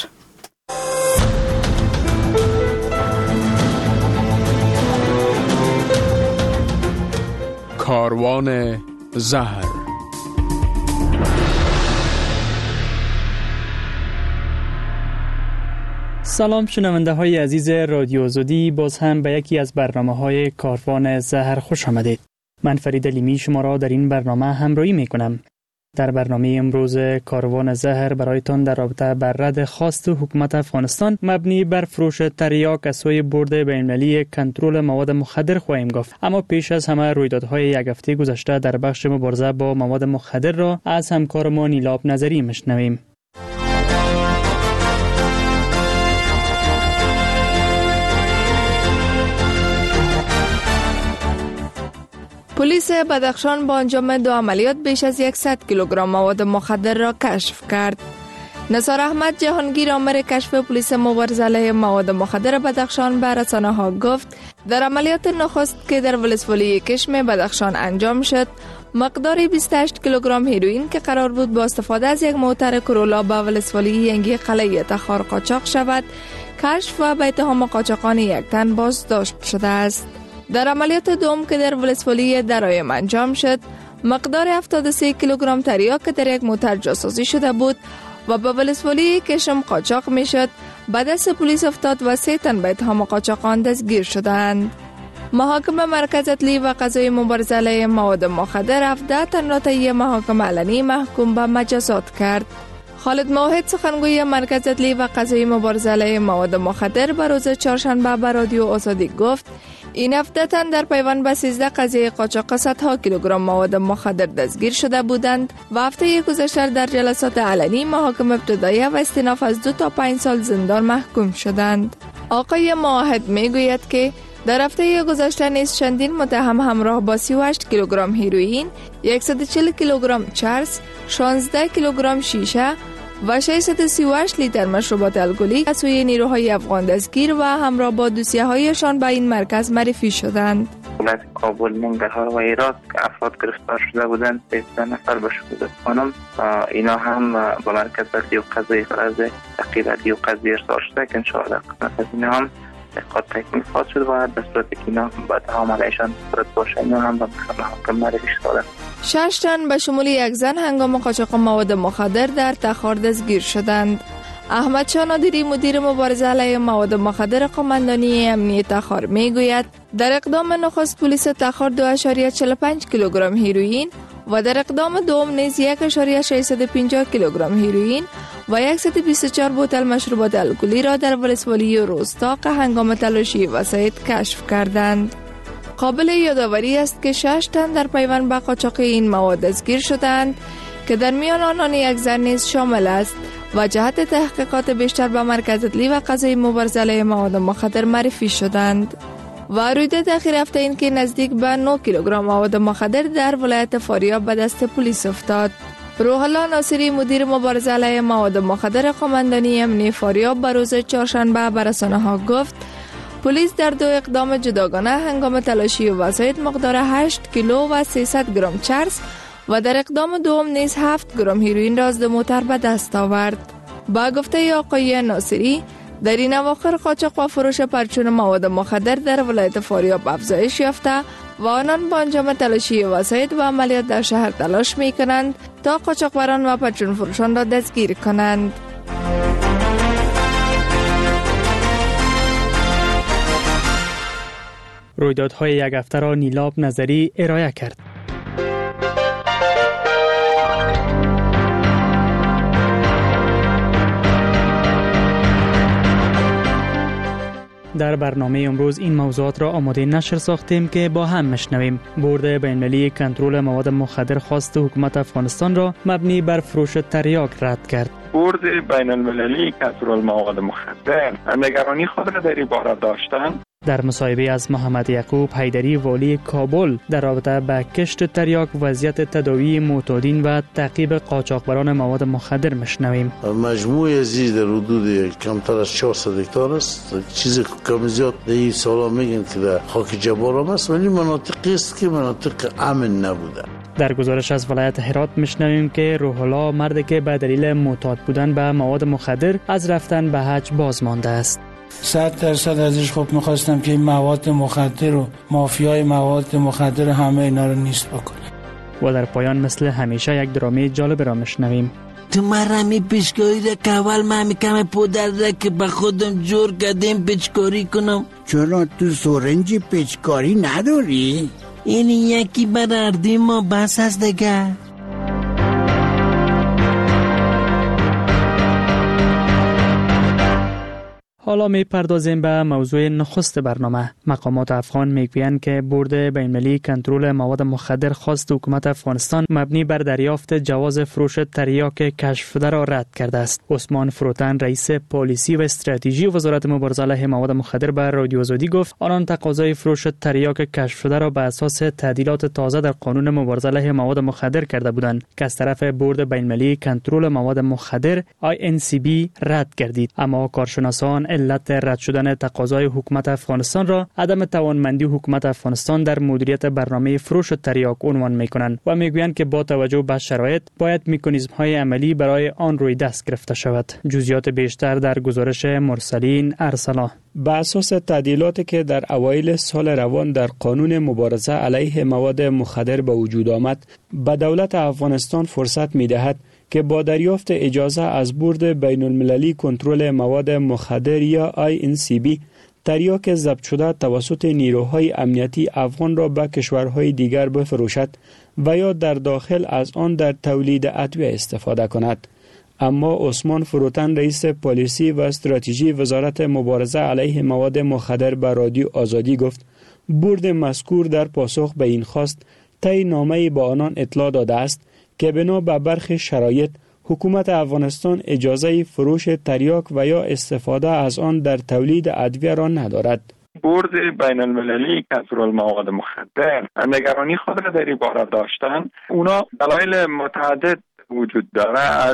کاروان زهر. سلام شنونده های عزیز رادیو آزادی، باز هم به یکی از برنامه های کاروان زهر خوش آمدید. من فرید لیمی شما را در این برنامه همراهی می کنم. در برنامه امروز کاروان زهر برایتان در رابطه بر رد خواست حکومت افغانستان مبنی بر فروش تریاک از سوی بورد بین‌المللی کنترل مواد مخدر خواهیم گفت. اما پیش از همه رویدادهای یک هفته گذشته در بخش مبارزه با مواد مخدر را از همکارمان نیلاب نظری میشنویم. پلیس بدخشان با انجام دو عملیات بیش از 100 کیلوگرم مواد مخدر را کشف کرد. نثار احمد جهانگیر آمر کشف پلیس مبارزه علیه مواد مخدر بدخشان به رسانه‌ها گفت در عملیات نخست که در ولسوالی کشم بدخشان انجام شد، مقدار 28 کیلوگرم هیروئین که قرار بود با استفاده از یک موتر کرولا به ولسوالی ینگی قلعه تخار قاچاق شود، کشف و به اتهام قاچاقان یک تن بازداشت شده است. در عملیات دوم که در ولسوالی درایم انجام شد، مقدار 73 کیلوگرم تریاک که در یک موتر جاسازی شده بود و به ولسوالی کشم قاچاق می شد به دست پلیس افتاد و 3 تن به اتهام قاچاقان دستگیر شدند. محاکم مرکز عدلی و قضایی مبارزه علیه مواد مخدر 17 تن را طی محاکم علنی محکوم به مجازات کرد. خالد موحد سخنگوی مرکز عدلی و قضایی مبارزه علیه مواد مخدر به روز چهارشنبه به رادیو آزادی گفت این 17 تن در پیوند به 13 قضیه قاچاق صدها کیلوگرم مواد مخدر دستگیر شده بودند و هفته گذشته در جلسات علنی محاکم ابتدایی و استئناف از 2 تا 5 سال زندان محکوم شدند. آقای موحد میگوید که در هفته گذشته نیز چندین متهم همراه با 38 کیلوگرم هیروئین، 140 کیلوگرم چرس، 16 کیلوگرم شیشه و 638 لیتر مشروبات الکلی از سوی نیروهای افغان دستگیر و همراه با دوسیه‌هایشان به این مرکز معرفی شدند. ولایت کابل، ننگرهار و هرات که افراد گرفتار شده بودند 13 نفر به شهود خانم، اینا هم با مرکز عدلی و قضایی فرض تحقیق عدلی و قضایی ارسال شده که انشاءالله قسمت از اینا هم تحقیقات تکمیل خواهد شد و در صورتی که اینا با اتهام علیهشان صورت باشه اینا هم به محاکم معرفی شده. 6 تن به شمول یک زن هنگام قاچاق مواد مخدر در تخار دستگیر شدند. احمد شاه نادری مدیر مبارزه علیه مواد مخدر قماندانی امنیت تخار میگوید در اقدام نخست پلیس تخار 2.45 کیلوگرم هیروئین و در اقدام دوم نیز 1.650 کیلوگرم هیروئین و 124 بوتل مشروبات الکلی را در ولسوالی روستاق هنگام تلاشی وسایط کشف کردند. قابل یادآوری است که 6 تن در پیوند به قاچاق این مواد دستگیر شدند که در میان آنان یک زن نیز شامل است و جهت تحقیقات بیشتر به مرکز عدلی و قضایی مبارزه علیه مواد مخدر معرفی شدند. و رویداد اخیر هفته این که نزدیک به 9 کیلوگرم مواد مخدر در ولایت فاریاب به دست پلیس افتاد. روح الله ناصری مدیر مبارزه علیه مواد مخدر قماندانی امنیت فاریاب به روز چهارشنبه به رسانه‌ها گفت پلیس در 2 اقدام جداگانه هنگام تلاشی وسایط مقدار 8 کیلو و 300 گرم چرس و در اقدام دوم نیز 7 گرم هیروئین را از 2 موتر به دست آورد. با گفته آقای ناصری در این اواخر قاچاق و فروش پرچون مواد مخدر در ولایت فاریاب افزایش یافته و آنان با انجام تلاشی وسایط و عملیات در شهر تلاش می کنند تا قاچاقبران و پرچون فروشان را دستگیر کنند. رویدادهای یک هفته را نیلاب نظری ارائه کرد. در برنامه امروز این موضوعات را آماده نشر ساختیم که با هم مشنویم. بورد بین‌المللی کنترل مواد مخدر خواست حکومت افغانستان را مبنی بر فروش تریاک رد کرد. بورد بین‌المللی کنترل مواد مخدر نگرانی خود را در این باره داشتند. در مصاحبه از محمد یعقوب حیدری والی کابل در رابطه با کشت تریاک، وضعیت تداوی معتادین و تعقیب قاچاقبران مواد مخدر مشنویم. مجموع ازی در حدود کمتر از 400 هکتار است. چیزی کم زیاد در این سالا میگن که در خاک جبارم است، ولی مناطقی است که مناطق امن نبوده. در گزارش از ولایت هرات مشنویم که روح الله مردی که به دلیل معتاد بودن به مواد مخدر از رفتن به حج باز مانده است. 100% ازش خب میخواستم که این مواد مخدر و مافیای مواد مخدر همه اینا رو نیست بکنه. و در پایان مثل همیشه یک درامه جالب را مشنویم. تو مرمی پیشکاری را که اول من میکم پودر را که به خودم جور کردیم پیچکاری کنم. چرا تو سرنجی پیچکاری نداری؟ این یکی بر اردی ما بس است دیگه. حالا می پردازیم به موضوع نخست برنامه. مقامات افغان میگویند که بورد بین‌المللی کنترل مواد مخدر خواست حکومت افغانستان مبنی بر دریافت جواز فروش تریاک کشف شده را رد کرده است. عثمان فروتن رئیس پالیسی و استراتژی وزارت مبارزه علیه مواد مخدر به رادیو آزادی گفت آنان تقاضای فروش تریاک کشف شده را به اساس تعدیلات تازه در قانون مبارزه علیه مواد مخدر کرده بودند که از طرف بورد بین‌المللی کنترل مواد مخدر INCB رد گردید. اما کارشناسان علت رد شدن تقاضای حکومت افغانستان را عدم توانمندی حکومت افغانستان در مدیریت برنامه فروش تریاک عنوان می‌کنند و میگویند که با توجه به شرایط باید مکانیزم‌های عملی برای آن روی دست گرفته شود. جزئیات بیشتر در گزارش مرسلین ارسلا. بر اساس تعدیلاتی که در اوایل سال روان در قانون مبارزه علیه مواد مخدر به وجود آمد، به دولت افغانستان فرصت می‌دهد که با دریافت اجازه از بورد بین‌المللی کنترل مواد مخدر یا INCB تریاک ضبط شده توسط نیروهای امنیتی افغان را به کشورهای دیگر بفروشد و یا در داخل از آن در تولید ادویه استفاده کند. اما عثمان فروتن رئیس پالیسی و استراتژی وزارت مبارزه علیه مواد مخدر به رادیو آزادی گفت بورد مذکور در پاسخ به این خواست طی نامه‌ای با آنان اطلاع داده است که بنا به برخی شرایط حکومت افغانستان اجازه فروش تریاک و یا استفاده از آن در تولید ادویه را ندارد. بورد بین‌المللی کنترل مواد مخدر نگرانی خود را در این باره داشتند. اونا دلایل متعدد وجود داره، از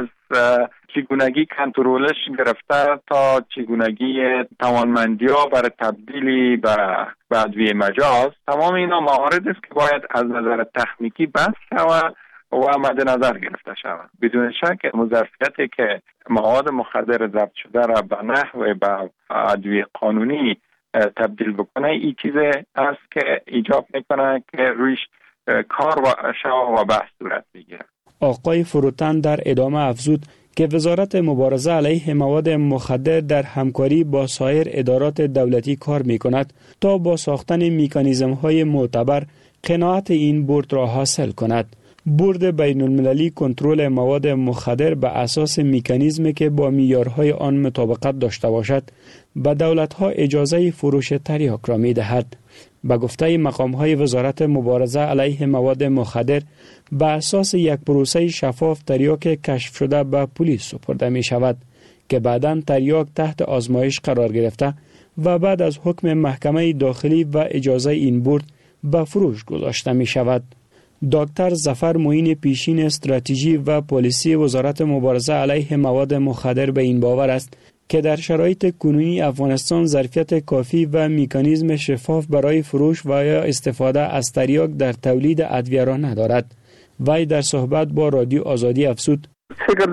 چگونگی کنترلش گرفته تا چگونگی توانمندی‌ها برای تبدیلی به ادویه مجاز. تمام اینا مواردی است که باید از نظر تکنیکی بحث شود و مد نظر گرفته شود. بدون شک مظرفیتی که مواد مخدر ضبط شده را به نحو به ادویه قانونی تبدیل بکنه، این چیزی است که ایجاب میکنه که رویش کار و بحث صورت بگیره. آقای فروتن در ادامه افزود که وزارت مبارزه علیه مواد مخدر در همکاری با سایر ادارات دولتی کار می کند تا با ساختن میکانیزم های معتبر قناعت این بورد را حاصل کند. بورد بین المللی کنترل مواد مخدر به اساس میکانیزمی که با معیارهای آن مطابقت داشته باشد به دولت‌ها اجازه فروش تریاک را می‌دهد. به گفته مقام‌های وزارت مبارزه علیه مواد مخدر به اساس یک پروسه شفاف تریاک کشف شده به پلیس سپرده می‌شود که بعداً تریاک تحت آزمایش قرار گرفته و بعد از حکم محکمه داخلی و اجازه این بورد به فروش گذاشته می‌شود. دکتر ظفر معین پیشین استراتژی و پالیسی وزارت مبارزه علیه مواد مخدر به این باور است که در شرایط کنونی افغانستان ظرفیت کافی و میکانیزم شفاف برای فروش و یا استفاده از تریاک در تولید ادویه را ندارد. وی در صحبت با رادیو آزادی افزود: فکر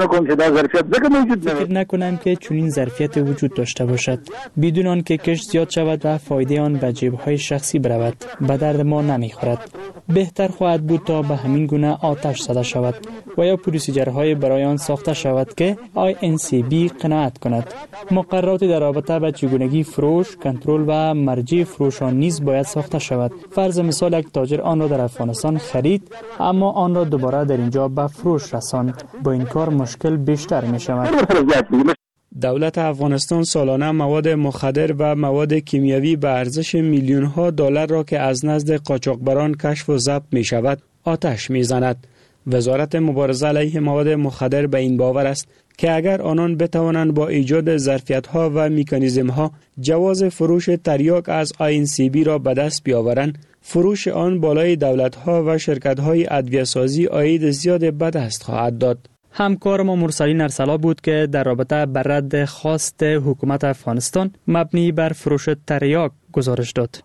نکنم که چنین ظرفیت وجود داشته باشد. بدون آن که کشت زیاد شود و فایده آن به جیب‌های شخصی برود، به درد ما نمیخورد. بهتر خواهد بود تا به همین گونه آتش زده شود و یا پروسیجرهای برای آن ساخته شود که INCB قناعت کند. مقرراتی در رابطه با چگونگی فروش، کنترل و مرجع فروش آن نیز باید ساخته شود. فرض مثال یک تاجر آن را در افغانستان خرید اما آن را دوباره در اینجا به فروش رساند. با این کار مشکل بیشتر می شود. دولت افغانستان سالانه مواد مخدر و مواد کیمیایی به ارزش میلیون ها دلار را که از نزد قاچاقبران کشف و ضبط می شود آتش می زند. وزارت مبارزه علیه مواد مخدر به این باور است که اگر آنان بتوانند با ایجاد ظرفیت ها و میکانیزم ها جواز فروش تریاک از INCB را به دست بیاورند، فروش آن بالای دولت ها و شرکت های ادویه سازی عاید زیاد به دست خواهد داد. همکار ما مرسلین ارسلا بود که در رابطه بر رد خواست حکومت افغانستان مبنی بر فروش تریاک گزارش داد.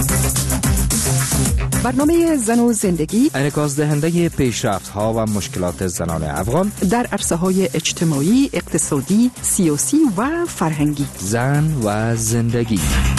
برنامه زن و زندگی انعکاس دهنده پیشرفت‌ها و مشکلات زنان افغان در عرصه‌های اجتماعی، اقتصادی، سیاسی و فرهنگی. زن و زندگی.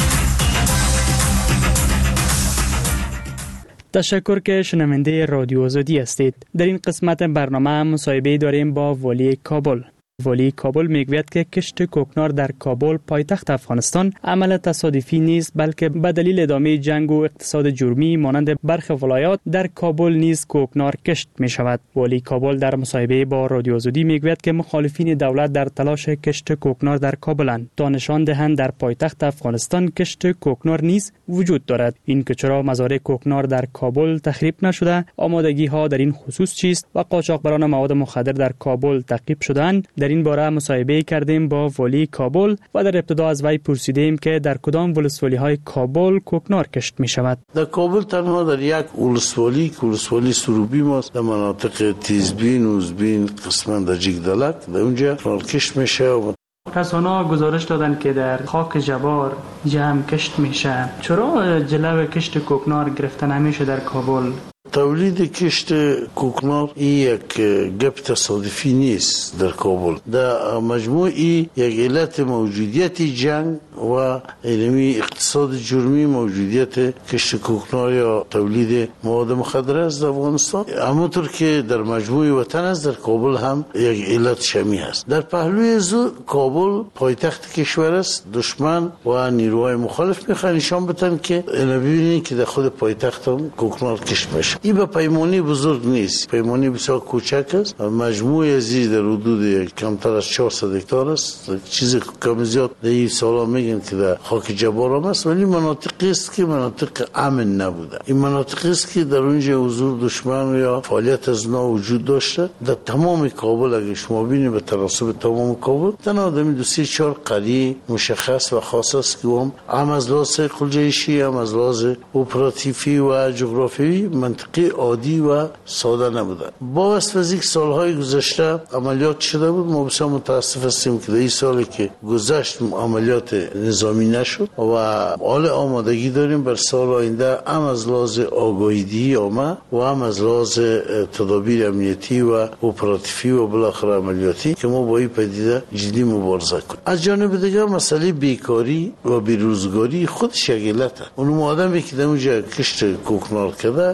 تشکر که شنونده رادیو آزادی هستید. در این قسمت برنامه مصاحبه داریم با والی کابل. والی کابل میگوید که کشت کوکنار در کابل پایتخت افغانستان عمل تصادفی نیست، بلکه به دلیل ادامه جنگ و اقتصاد جرمی مانند برخی ولایات در کابل نیز کوکنار کشت می شود. والی کابل در مصاحبه با رادیو آزادی میگوید که مخالفین دولت در تلاش کشت کوکنار در کابلند تا نشان دهند در پایتخت افغانستان کشت کوکنار نیز وجود دارد. این که چرا مزارع کوکنار در کابل تخریب نشده، آمادگی ها در این خصوص چیست و قاچاقبران مواد مخدر در کابل تعقیب شدند. در این باره مصاحبه کردیم با والی کابل و در ابتدا از وی پرسیدیم که در کدام ولسوالی‌های کابل کوکنار کشت می شود. در کابل تنها در یک ولسوالی که ولسوالی سروبی ماست، در مناطق تیزبین، اوزبین، قسما در جیگدلک، در اونجا کوکنار کشت میشه. رسانه‌ها گزارش دادن که در خاک جبار جمع کشت میشه. چرا جلو کشت کوکنار گرفته نمیشه در کابل؟ تولید کشت کوکنار یک گپ تصادفی نیست در کابل. در مجموعی یک علت موجودیت جنگ و علمی اقتصاد جرمی موجودیت کشت کوکنار یا تولید مواد مخدر است در افغانستان. همونطور که در مجموعی وطن است، در کابل هم یک علت شمی است. در پهلوی زو کابل پایتخت کشور است. دشمن و نیروهای مخالف میخوان نشان بدن که ببینید که در خود پایتخت هم کوکنار کشت میشه. این به پیمانی بزرگ نیست، پیمانی بسیار کوچک است. مجموع عزیز در حدود کمتر از 400 هکتار است. چیز کم زیاد در این سالا میگن که در خاک جبار هم است، ولی مناطقی است که مناطق امن نبوده. این مناطقی است که در اونجا حضور دشمن یا فعالیت از نوع وجود داشته. در تمام کابل اگه شما ببینید به تناسب تمام کابل تنها در 2-3-4 قریه مشخص و خاص است که هم از لحاظ قلجیشی، هم از لحاظ اپراتیفی و جغرافیایی منطقه عادی و ساده نبوده. با واسه سالهای گذشته عملیات شده بود. ما بسیار متاسف هستیم که در این سالی که گذشت عملیات نظامی نشد و حال آمادگی داریم بر سال آینده، هم از لحاظ آگاهی آمد و هم از لحاظ تدابیر امنیتی و اپراتیفی و بالاخره عملیاتی که ما با این پدیده جدی مبارزه کنیم. از جانب دیگر مسئله بیکاری و بیروزگاری خودش یک علته. اون آدمی که در اونجا کشت کوکنار کرده برای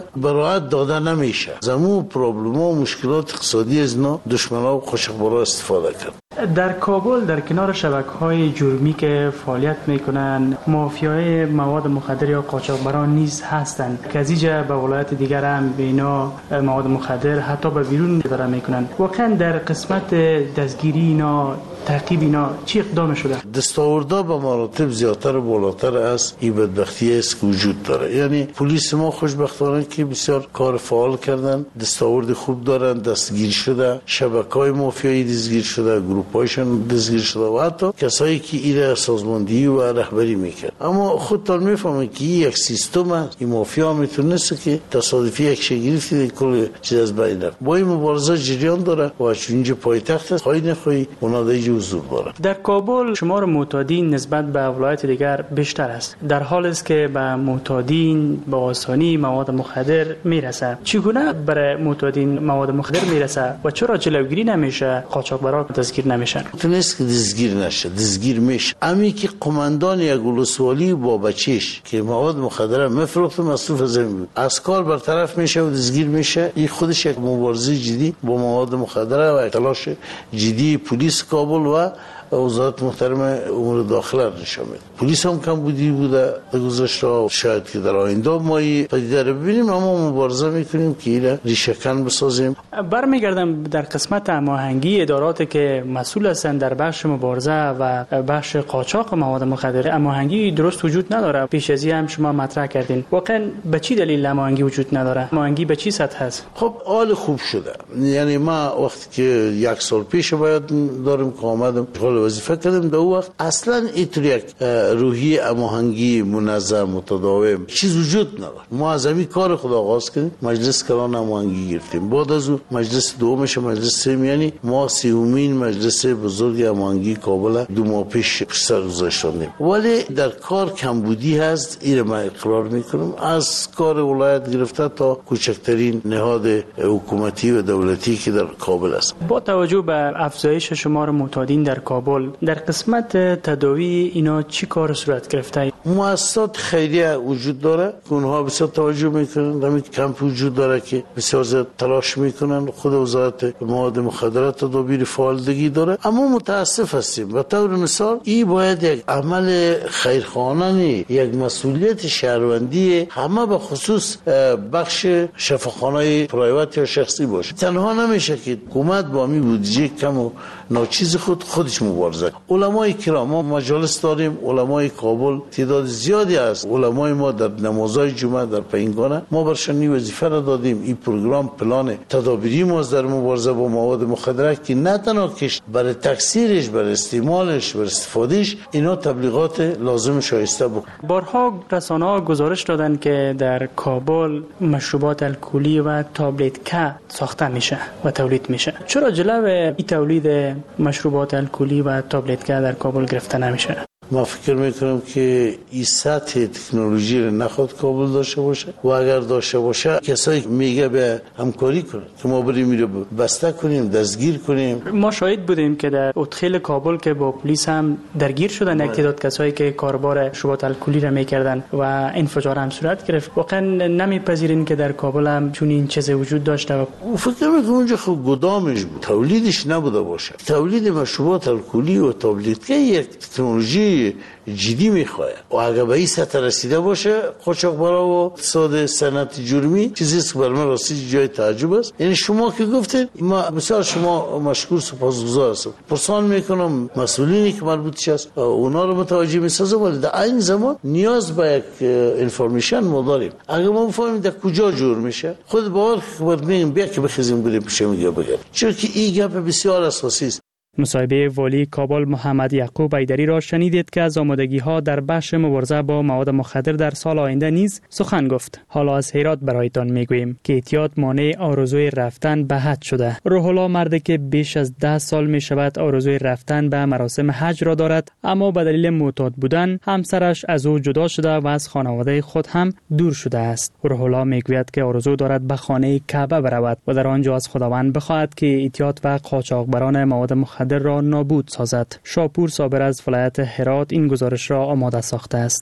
راحت داده نمیشه. زمو پرابلم ها و مشکلات اقتصادی از اینا دشمنا و قاچاقبرا استفاده کرد. در کابل در کنار شبکه‌های جرمی که فعالیت میکنن، مافیای مواد مخدر یا قاچاقبران نیز هستند که از اینجا به ولایت دیگر هم به اینا مواد مخدر حتی به بیرون داره میکنن. واقعا در قسمت دستگیری اینا، تعقیب اینا چی اقدام شده؟ دستاوردها به مراتب زیادتر و بالاتر از این بدبختی است که وجود داره. یعنی پلیس ما خوشبختانه که بسیار کار فعال کردن، دستاورد خوب دارن، دستگیر شده، شبکه‌های مافیایی دستگیر شده، گروپ‌هایشون دستگیر شده و حتی کسایی که ایره سازماندهی و رهبری میکرد. اما خودتان میفهمید که یک سیستم است، این مافیا میتونست که تصادفی یک شگیری کل چیز از بین رفت. با این مبارزه جریان داره و اینجا پایتخت است، خواهی نخواهی اونا دیگه حضور داره. در کابل شمار معتادین نسبت به ولایت دیگر بیشتر است، در حالی است که به معتادین به آسانی مواد مخدر میرسه. چگونه برای معتادین مواد مخدر میرسه و چرا جلوگیری نمیشه؟ قاچاقبرا دستگیر نمیشن؟ نیست که دستگیر نشه، دستگیر میشه. امی که قماندان یک ولسوالی با بچهش که مواد مخدر میفروخت مصروف زمین بود، از کار برطرف میشه و دستگیر میشه. این خودش یک مبارزه جدی با مواد مخدر و تلاش جدی پلیس کابل و وزارت محترم امور داخله نشون میده. پلیس هم کم بوده گذشته، شاید که در آینده ما این پدیده رو ببینیم، اما مبارزه میکنیم که این ریشه‌کن بسازیم. برمیگردم در قسمت هماهنگی اداراتی که مسئول هستند در بخش مبارزه و بخش قاچاق مواد مخدر. هماهنگی درست وجود نداره. پیش از این هم شما مطرح کردین. واقعا به چی دلیل هماهنگی وجود نداره؟ هماهنگی به چی سطح هست؟ خب حال خوب شده. یعنی ما وقتی که یک سال پیش باید داریم که آمدم وظیفه کردم، در اون وقت اصلا اینطور یک روحی هماهنگی منظم متداوم چیز وجود نداره. ما از همین کار خود آغاز کردیم، مجلس کلان هماهنگی گرفتیم، بعد از اون مجلس دومش مجلس سوم، یعنی ما سومین مجلس بزرگ هماهنگی کابل 2 ماه پیش سر گذاشتیم. ولی در کار کمبودی هست، این ما اقرار میکنم، از کار ولایت گرفته تا کوچکترین نهاد حکومتی و دولتی که در کابل است. با توجه به افزایش شمار معتادین در کابل، در قسمت تداوی اینا چی کار صورت گرفته؟ مؤسسات خیریه وجود داره که اونها بسیار توجه میکنن. همین کمپ وجود داره که بسیار زیاد تلاش میکنن. خود وزارت مواد مخدرات تدابیر فعالگی داره. اما متاسف هستیم به طور مثال این باید یک عمل خیرخواهانه، یک مسئولیت شهروندی همه به خصوص بخش شفاخانه‌های پرایوت یا شخصی باشه. تنها نمیشه که حکومت با می بودجه کم و ناچیز خودش مبارزه. علمای کرام، ما مجالس داریم، علمای کابل تعداد زیادی است. علمای ما در نمازهای جمعه در پینگانه ما برشان وظیفه را دادیم. این پروگرام پلان تدابیری ما در مبارزه با مواد مخدر که نه تنها کش برای تکثیرش، برای استعمالش، برای استفادهش اینا تبلیغات لازم شایسته بود. بارها رسانه‌ها گزارش دادن که در کابل مشروبات الکلی و تابلت ساخته میشه و تولید میشه. چرا جلو این تولید مشروبات الکلی و تابلت در کابل گرفته نمیشه؟ ما فکر میکنم که این سطح تکنولوژی رو نخواد کابل داشته باشه و اگر داشته باشه کسایی میگه به همکاری کنه که ما بریم میره بسته کنیم، دستگیر کنیم. ما شاهد بودیم که در ادخیل کابل که با پلیس هم درگیر شدن یک تعداد کسایی که کاربار مشروبات الکلی را میکردن و انفجار هم صورت گرفت. واقعا نمیپذیرین که در کابل هم چون این چیز وجود داشته و فکر میکنم اونجا خب گدامش بود، تولیدش نبوده باشه. تولید مشروبات الکلی و تابلت که یک تکنولوژی جدی میخواد و اگر به این سطح رسیده باشه قاچاقبرا و اقتصاد صنعت جرمی چیزی که برای من راستی جای تعجب است. یعنی شما که گفتید ما بسیار شما مشکور سپاسگزار هستم. پرسان میکنم مسئولینی که مربوط است اونا رو متوجه میسازه، ولی در این زمان نیاز به یک انفورمیشن ما داریم. اگر ما بفهمیم در کجا جور میشه خود باور خبر میگیم بیا که بخیزیم بریم پیش میگه بگم، چون که این گپ بسیار اساسی است. مصاحبه والی کابل محمد یعقوب ایدری را شنیدید که از آمادگی‌ها در بخش مبارزه با مواد مخدر در سال آینده نیز سخن گفت. حالا از هرات برایتان میگوییم که احتیاط مانع آرزوی رفتن به حج شده. روح الله مردی که بیش از 10 سال می شود آرزوی رفتن به مراسم حج را دارد، اما به دلیل معتاد بودن همسرش از او جدا شده و از خانواده خود هم دور شده است. روح الله میگوید که آرزو دارد به خانه کعبه برود و در آنجا از خداوند بخواهد که احتیاط و قاچاقبران مواد مخدر را نابود سازد. شاپور صابر از ولایت هرات این گزارش را آماده ساخته است.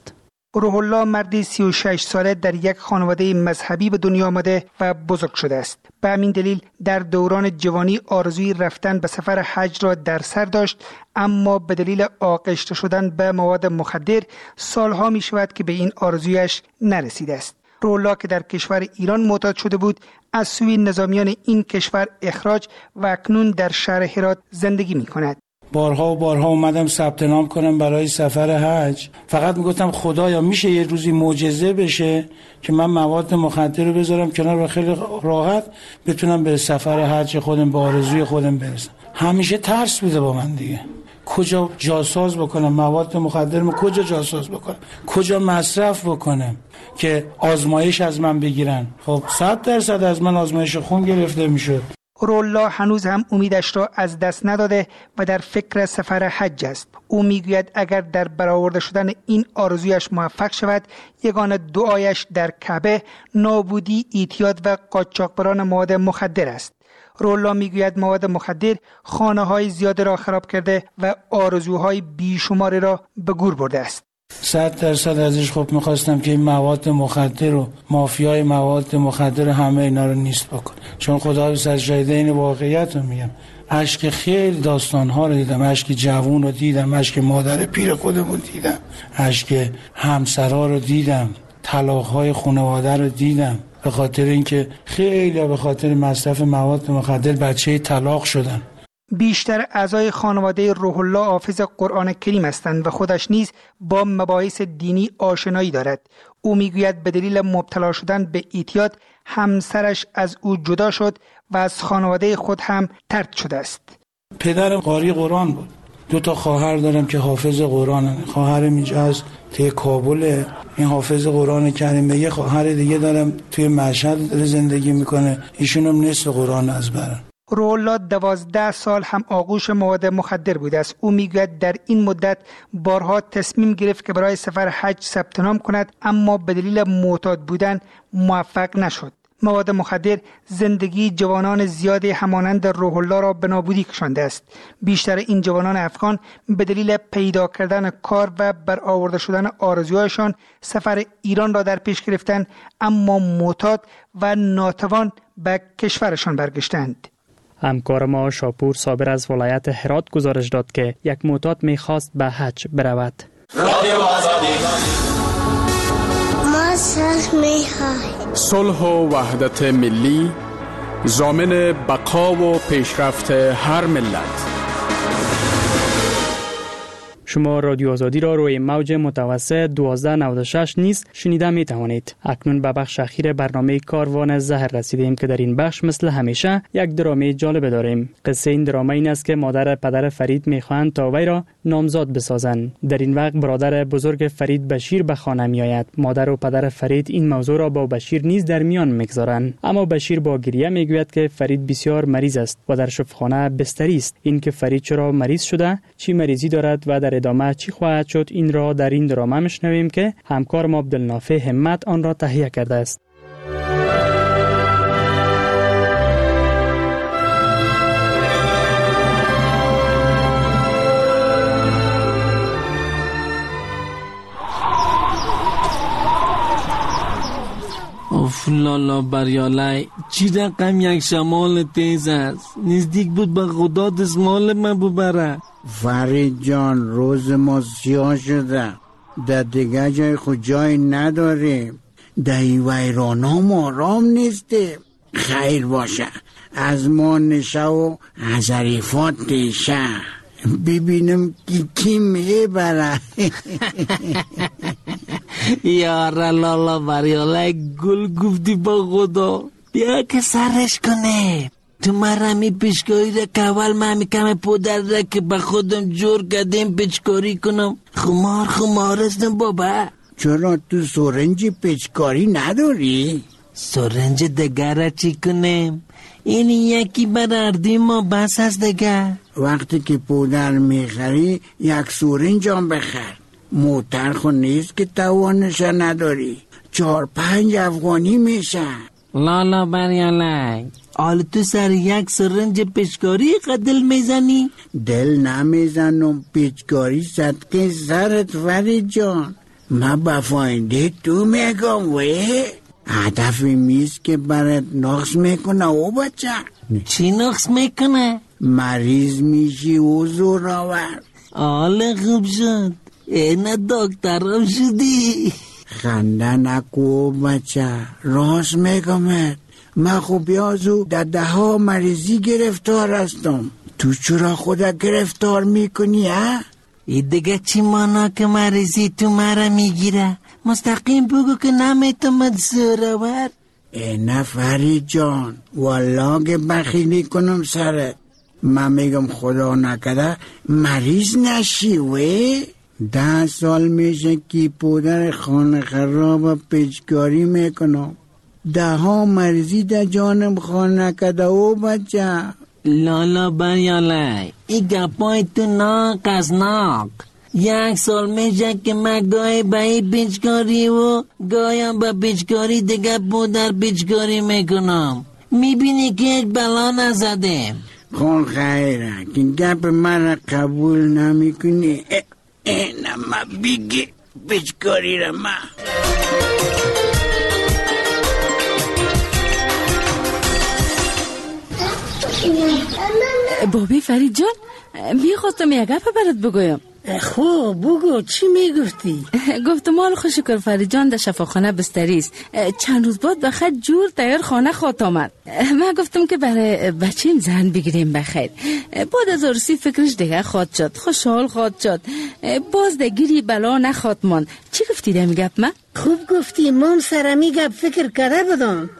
روح الله مردی 36 ساله در یک خانواده مذهبی به دنیا آمده و بزرگ شده است. به همین دلیل در دوران جوانی آرزوی رفتن به سفر حج را در سر داشت، اما به دلیل آغشته شدن به مواد مخدر سالها می شود که به این آرزویش نرسیده است. روح الله که در کشور ایران معتاد شده بود، از سوی نظامیان این کشور اخراج و اکنون در شهر هرات زندگی می کند. بارها و بارها اومدم ثبت نام کنم برای سفر حج. فقط میگفتم خدایا میشه یه روزی معجزه بشه که من مواد مخدر رو بذارم کنار و خیلی راحت بتونم به سفر حج خودم، به آرزوی خودم برسم. همیشه ترس بوده با من دیگه. کجا جاساز بکنم مواد مخدر رو، کجا جاساز بکنم، کجا مصرف بکنم که آزمایش از من بگیرن. خب 100% از من آزمایش خون گرفته میشد. روح الله هنوز هم امیدش را از دست نداده و در فکر سفر حج است. او میگوید اگر در برآورده شدن این آرزویش موفق شود، یگانه دعایش در کعبه نابودی اعتیاد و قاچاقبران مواد مخدر است. روح الله میگوید مواد مخدر خانه‌های زیاد را خراب کرده و آرزوهای بیشماری را به گور برده است. 100% ازش خب میخواستم که این مواد مخدر و مافیای مواد مخدر همه اینا رو نیست بکن، چون خدا شاهد این واقعیت رو میگم. اشک خیلی داستانها رو دیدم، اشک جوون رو دیدم، اشک مادر پیر خودمون دیدم، اشک همسرا رو دیدم، طلاق‌های خانواده رو دیدم، به خاطر اینکه خیلی به خاطر مصرف مواد مخدر بچه طلاق شدن. بیشتر اعضای خانواده روح الله حافظ قرآن کریم هستند و خودش نیز با مباحث دینی آشنایی دارد. او میگوید به دلیل مبتلا شدن به اعتیاد همسرش از او جدا شد و از خانواده خود هم طرد شده است. پدرم قاری قرآن بود. 2 خواهر دارم که حافظ قرآن. خواهرم اینجا از توی کابل، این حافظ قرآن کریم. یه خواهر دیگه دارم توی مشهد زندگی میکنه، ایشون هم نصف قرآن از برن. روح الله 12 سال هم آغوش مواد مخدر بوده است. او میگوید در این مدت بارها تصمیم گرفت که برای سفر حج ثبت نام کند، اما به دلیل معتاد بودن موفق نشد. مواد مخدر زندگی جوانان زیادی همانند روح الله را به نابودی کشانده است. بیشتر این جوانان افغان به دلیل پیدا کردن کار و برآورده شدن آرزوهایشان سفر ایران را در پیش گرفتند، اما معتاد و ناتوان به کشورشان برگشتند. همکار ما شاپور صابر از ولایت هرات گزارش داد که یک معتاد می‌خواست به حج برود. ما صلح و وحدت ملی ضامن بقا و پیشرفت هر ملت. شما رادیو آزادی را روی موج متوسط 1296 نیز شنیده می توانید. اکنون به بخش اخیر برنامه کاروان زهر رسیدیم که در این بخش مثل همیشه یک درامه جالب داریم. قصه این درامه این است که مادر پدر فرید می خواهند تا وی را نامزاد بسازند. در این وقت برادر بزرگ فرید بشیر به خانه می آید. مادر و پدر فرید این موضوع را با بشیر نیز در میان میگذارند، اما بشیر با گریه می گوید که فرید بسیار مریض است و در شفاخانه بستری است. این که فرید چرا مریض شده، چی مریضی دارد و در ادامه چی خواهد شد، این را در این درامه میشنویم که همکار ما عبدالنافع همت آن را تهیه کرده است. لالا بریالای چی رقم یک شمال تیز است، نزدیک بود به خدا دستمال من ببره. فرید جان روز ما سیاه شده، در دیگه جای خود جای نداریم، در ویران هم آرام نیستیم. خیر باشه از ما نشه و حضریفات دیشه ببینم کی میبره. یاره لالا بریالای گل گفتی با خدا، بیا که سرش کنه. تو مرمی پیشکاری را که اول من میکم پودر را که به خودم جور کردیم پیچکاری کنم. خمار هستم بابا. چرا تو سرنج پیچکاری نداری؟ سرنج دگر را چی کنم؟ این یکی براردی ما بس است دگر. وقتی که پودر میخری یک سرنج هم بخر. موتر خود نیست که توانش نداری، 4-5 افغانی میشه. لالا بریالای حال تو سر یک سرنج پیچکاری دل میزنی؟ دل نمیزنم، پیچکاری صدقه سرت فرید جان. من با فاینده تو میگم وی هدف میست که برات نقص میکنه او بچه. چی نقص میکنه؟ مریض میشی و زور آور. حالا خوب شد، اینه دکترم شدی. خنده نکو بچه، راست میگمت. من خوب یازو در 10 مریضی گرفتار هستم. تو چرا خودت گرفتار میکنی ها؟ ای دیگه چی مانا که مریضی تو مرا میگیره؟ مستقیم بگو که نمیتونم زورآور. نه فرید جان، والله که بخیلی کنم سرت. من میگم خدا نکده مریض نشی وی. 10 سال میشه که پدر خانه خراب پیچکاری میکنم. 10 مریضی در جانم خانه کده او بچه. لالا بریاله ای گپای تو ناک از ناک. 1 سال میشه که من گاهی به این پیچکاری و گاهیم به پیچکاری دیگه پدر پیچکاری میکنم. میبینی که یک بلا نزدیم. خون خیره که گپ من قبول نمیکنی. نه من بگی پیچکاری را من. بابی فرید جان، میخواستم یک گپ برات بگویم. خوب بگو، چی میگفتی؟ گفتم مال خوش شکر فرید جان در شفاخانه بستریست. چند روز بعد بخیر جور تیار خانه خواهد آمد. من گفتم که برای بچیم زن بگیریم بخیر. بعد از عروسی فکرش دیگه خواهد شد، خوشحال خواهد شد، باز دگیری بلا نخواهد ماند. چی گفتی دمی گپ من؟ خوب گفتی، من سرمی گپ فکر کرده بدم.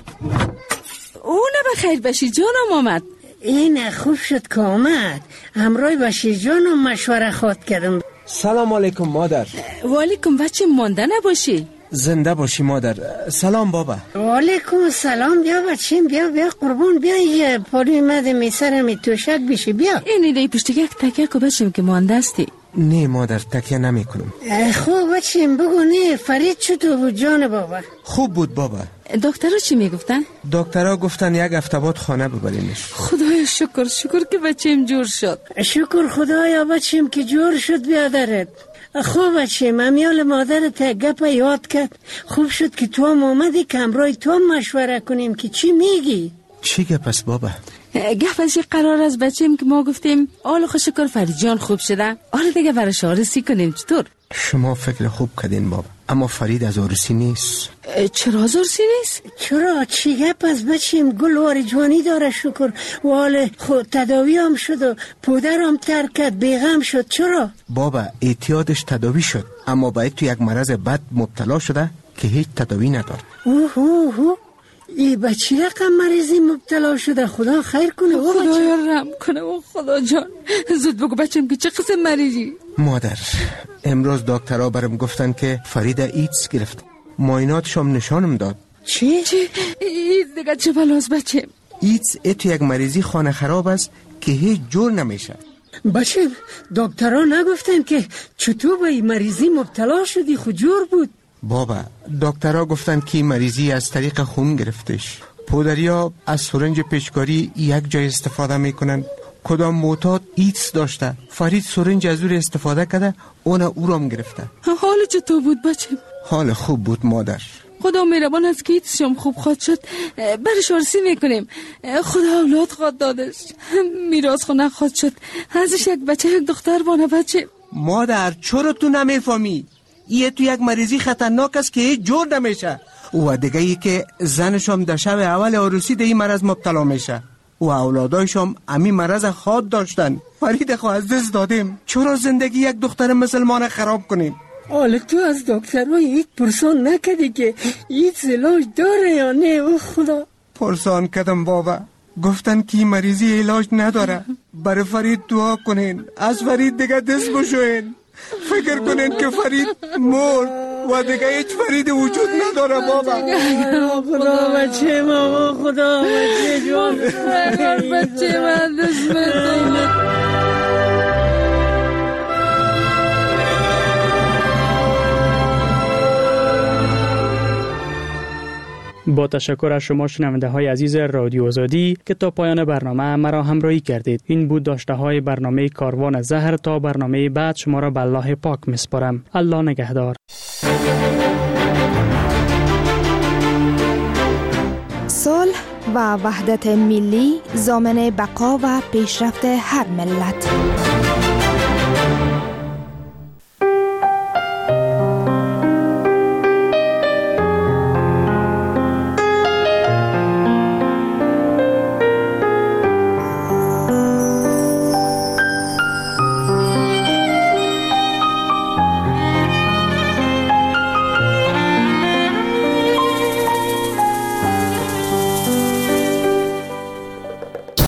او نه بخیر بشی جانم آمد. این خوب شد که آمد. همراه باشی جانم مشوره خواد کردم. سلام علیکم مادر. و علیکم بچه، مانده نباشی. زنده باشی مادر. سلام بابا. و علیکم سلام. بیا بچیم، بیا قربان، بیا پاروی مده میسرمی توشک بشی. بیا این پشت یک تکیه که بچیم که مانده استی. نه مادر، تکیه نمی کنم. خوب بچیم بگو. نه فرید چطور بود جان بابا؟ خوب بود بابا. دکترها چی میگفتن؟ دکترها گفتن 1 هفته بعد خانه ببرینش. خدایا شکر که بچیم جور شد. شکر خدایا بچیم که جور شد بیادرت. خوب بچیم، امیال مادرت گپ یاد کرد. خوب شد که تو هم آمدی که همراه تو مشوره کنیم که چی میگی. چی گپ است بابا؟ گپ از یک قرار از بچیم که ما گفتیم آل خوش شکر فرید جان خوب شده، آل دیگه برش آرسی کنیم. چطور؟ شما فکر خوب کردین بابا، اما فرید از آرسی نیست. چرا از آرسی نیست؟ چرا؟ چی گپ از بچیم؟ گلوار جوانی داره شکر. و حال خود تداوی هم شد و پدرم ترک کرد، بیغم شد. چرا؟ بابا اعتیادش تداوی شد، اما باید تو یک مرض بد مبتلا شده که هیچ تداوی نداره. اوه ای بچی رقم مریضی مبتلا شده. خدا خیر کنه. خدایا رحم کنه. و خدا جان زود بگو بچم که چه قسم مریضی؟ مادر امروز دکترها برام گفتن که فرید ایدز گرفت. معایناتش هم نشانم داد. چی؟ ایدز دیگه چه بلاست بچم؟ ایدز تو یک مریضی خانه خراب است که هیچ جور نمیشه. بچه دکترها نگفتن که چطور به این مریضی مبتلا شدی؟ خود جور بود. بابا دکترها گفتن که مریضی از طریق خون گرفتش. پدریا از سرنج پیچکاری یک جای استفاده میکنن. کدام معتاد ایدز داشته، فرید سرنج از او استفاده کرده، اون او را هم گرفته. حال چطور بود بچه؟ حال خوب بود مادر. خدا مهربان است که ایدز شم خوب خواهد شد. برش آرسی میکنیم. خدا اولاد خواهد دادش، میراث خود نخواهد شد. ازش یک بچه، یک دختر بانه بچه. مادر چرا تو نمیفهمی؟ این تو یک مریضی خطرناک است که هیچ جور نمیشه. و دیگه ای که زنش هم در شب اول عروسی در این مرض مبتلا میشه و اولادایش هم امی مرض خود داشتن. فرید خو از دست دادیم. چرا زندگی یک دختر مسلمان خراب کنیم؟ حالا تو از دکترهای ایت پرسان نکدی که ایت علاج داره یا نه؟ او خدا. پرسان کردم بابا، گفتن که مریضی علاج نداره. برای فرید دعا کنین، از فرید دیگه دست بشوین. فکر کنین که فرید مرد و دیگه هیچ فرید وجود نداره بابا. خدا بچه ما، خدا بچه جان، بچه من دست بده. با تشکر از شما شنونده های عزیز رادیو آزادی که تا پایان برنامه مرا همراهی کردید. این بود داشته های برنامه کاروان زهر. تا برنامه بعد شما را به الله پاک میسپارم. الله نگهدار. صلح و وحدت ملی ضامن بقا و پیشرفت هر ملت.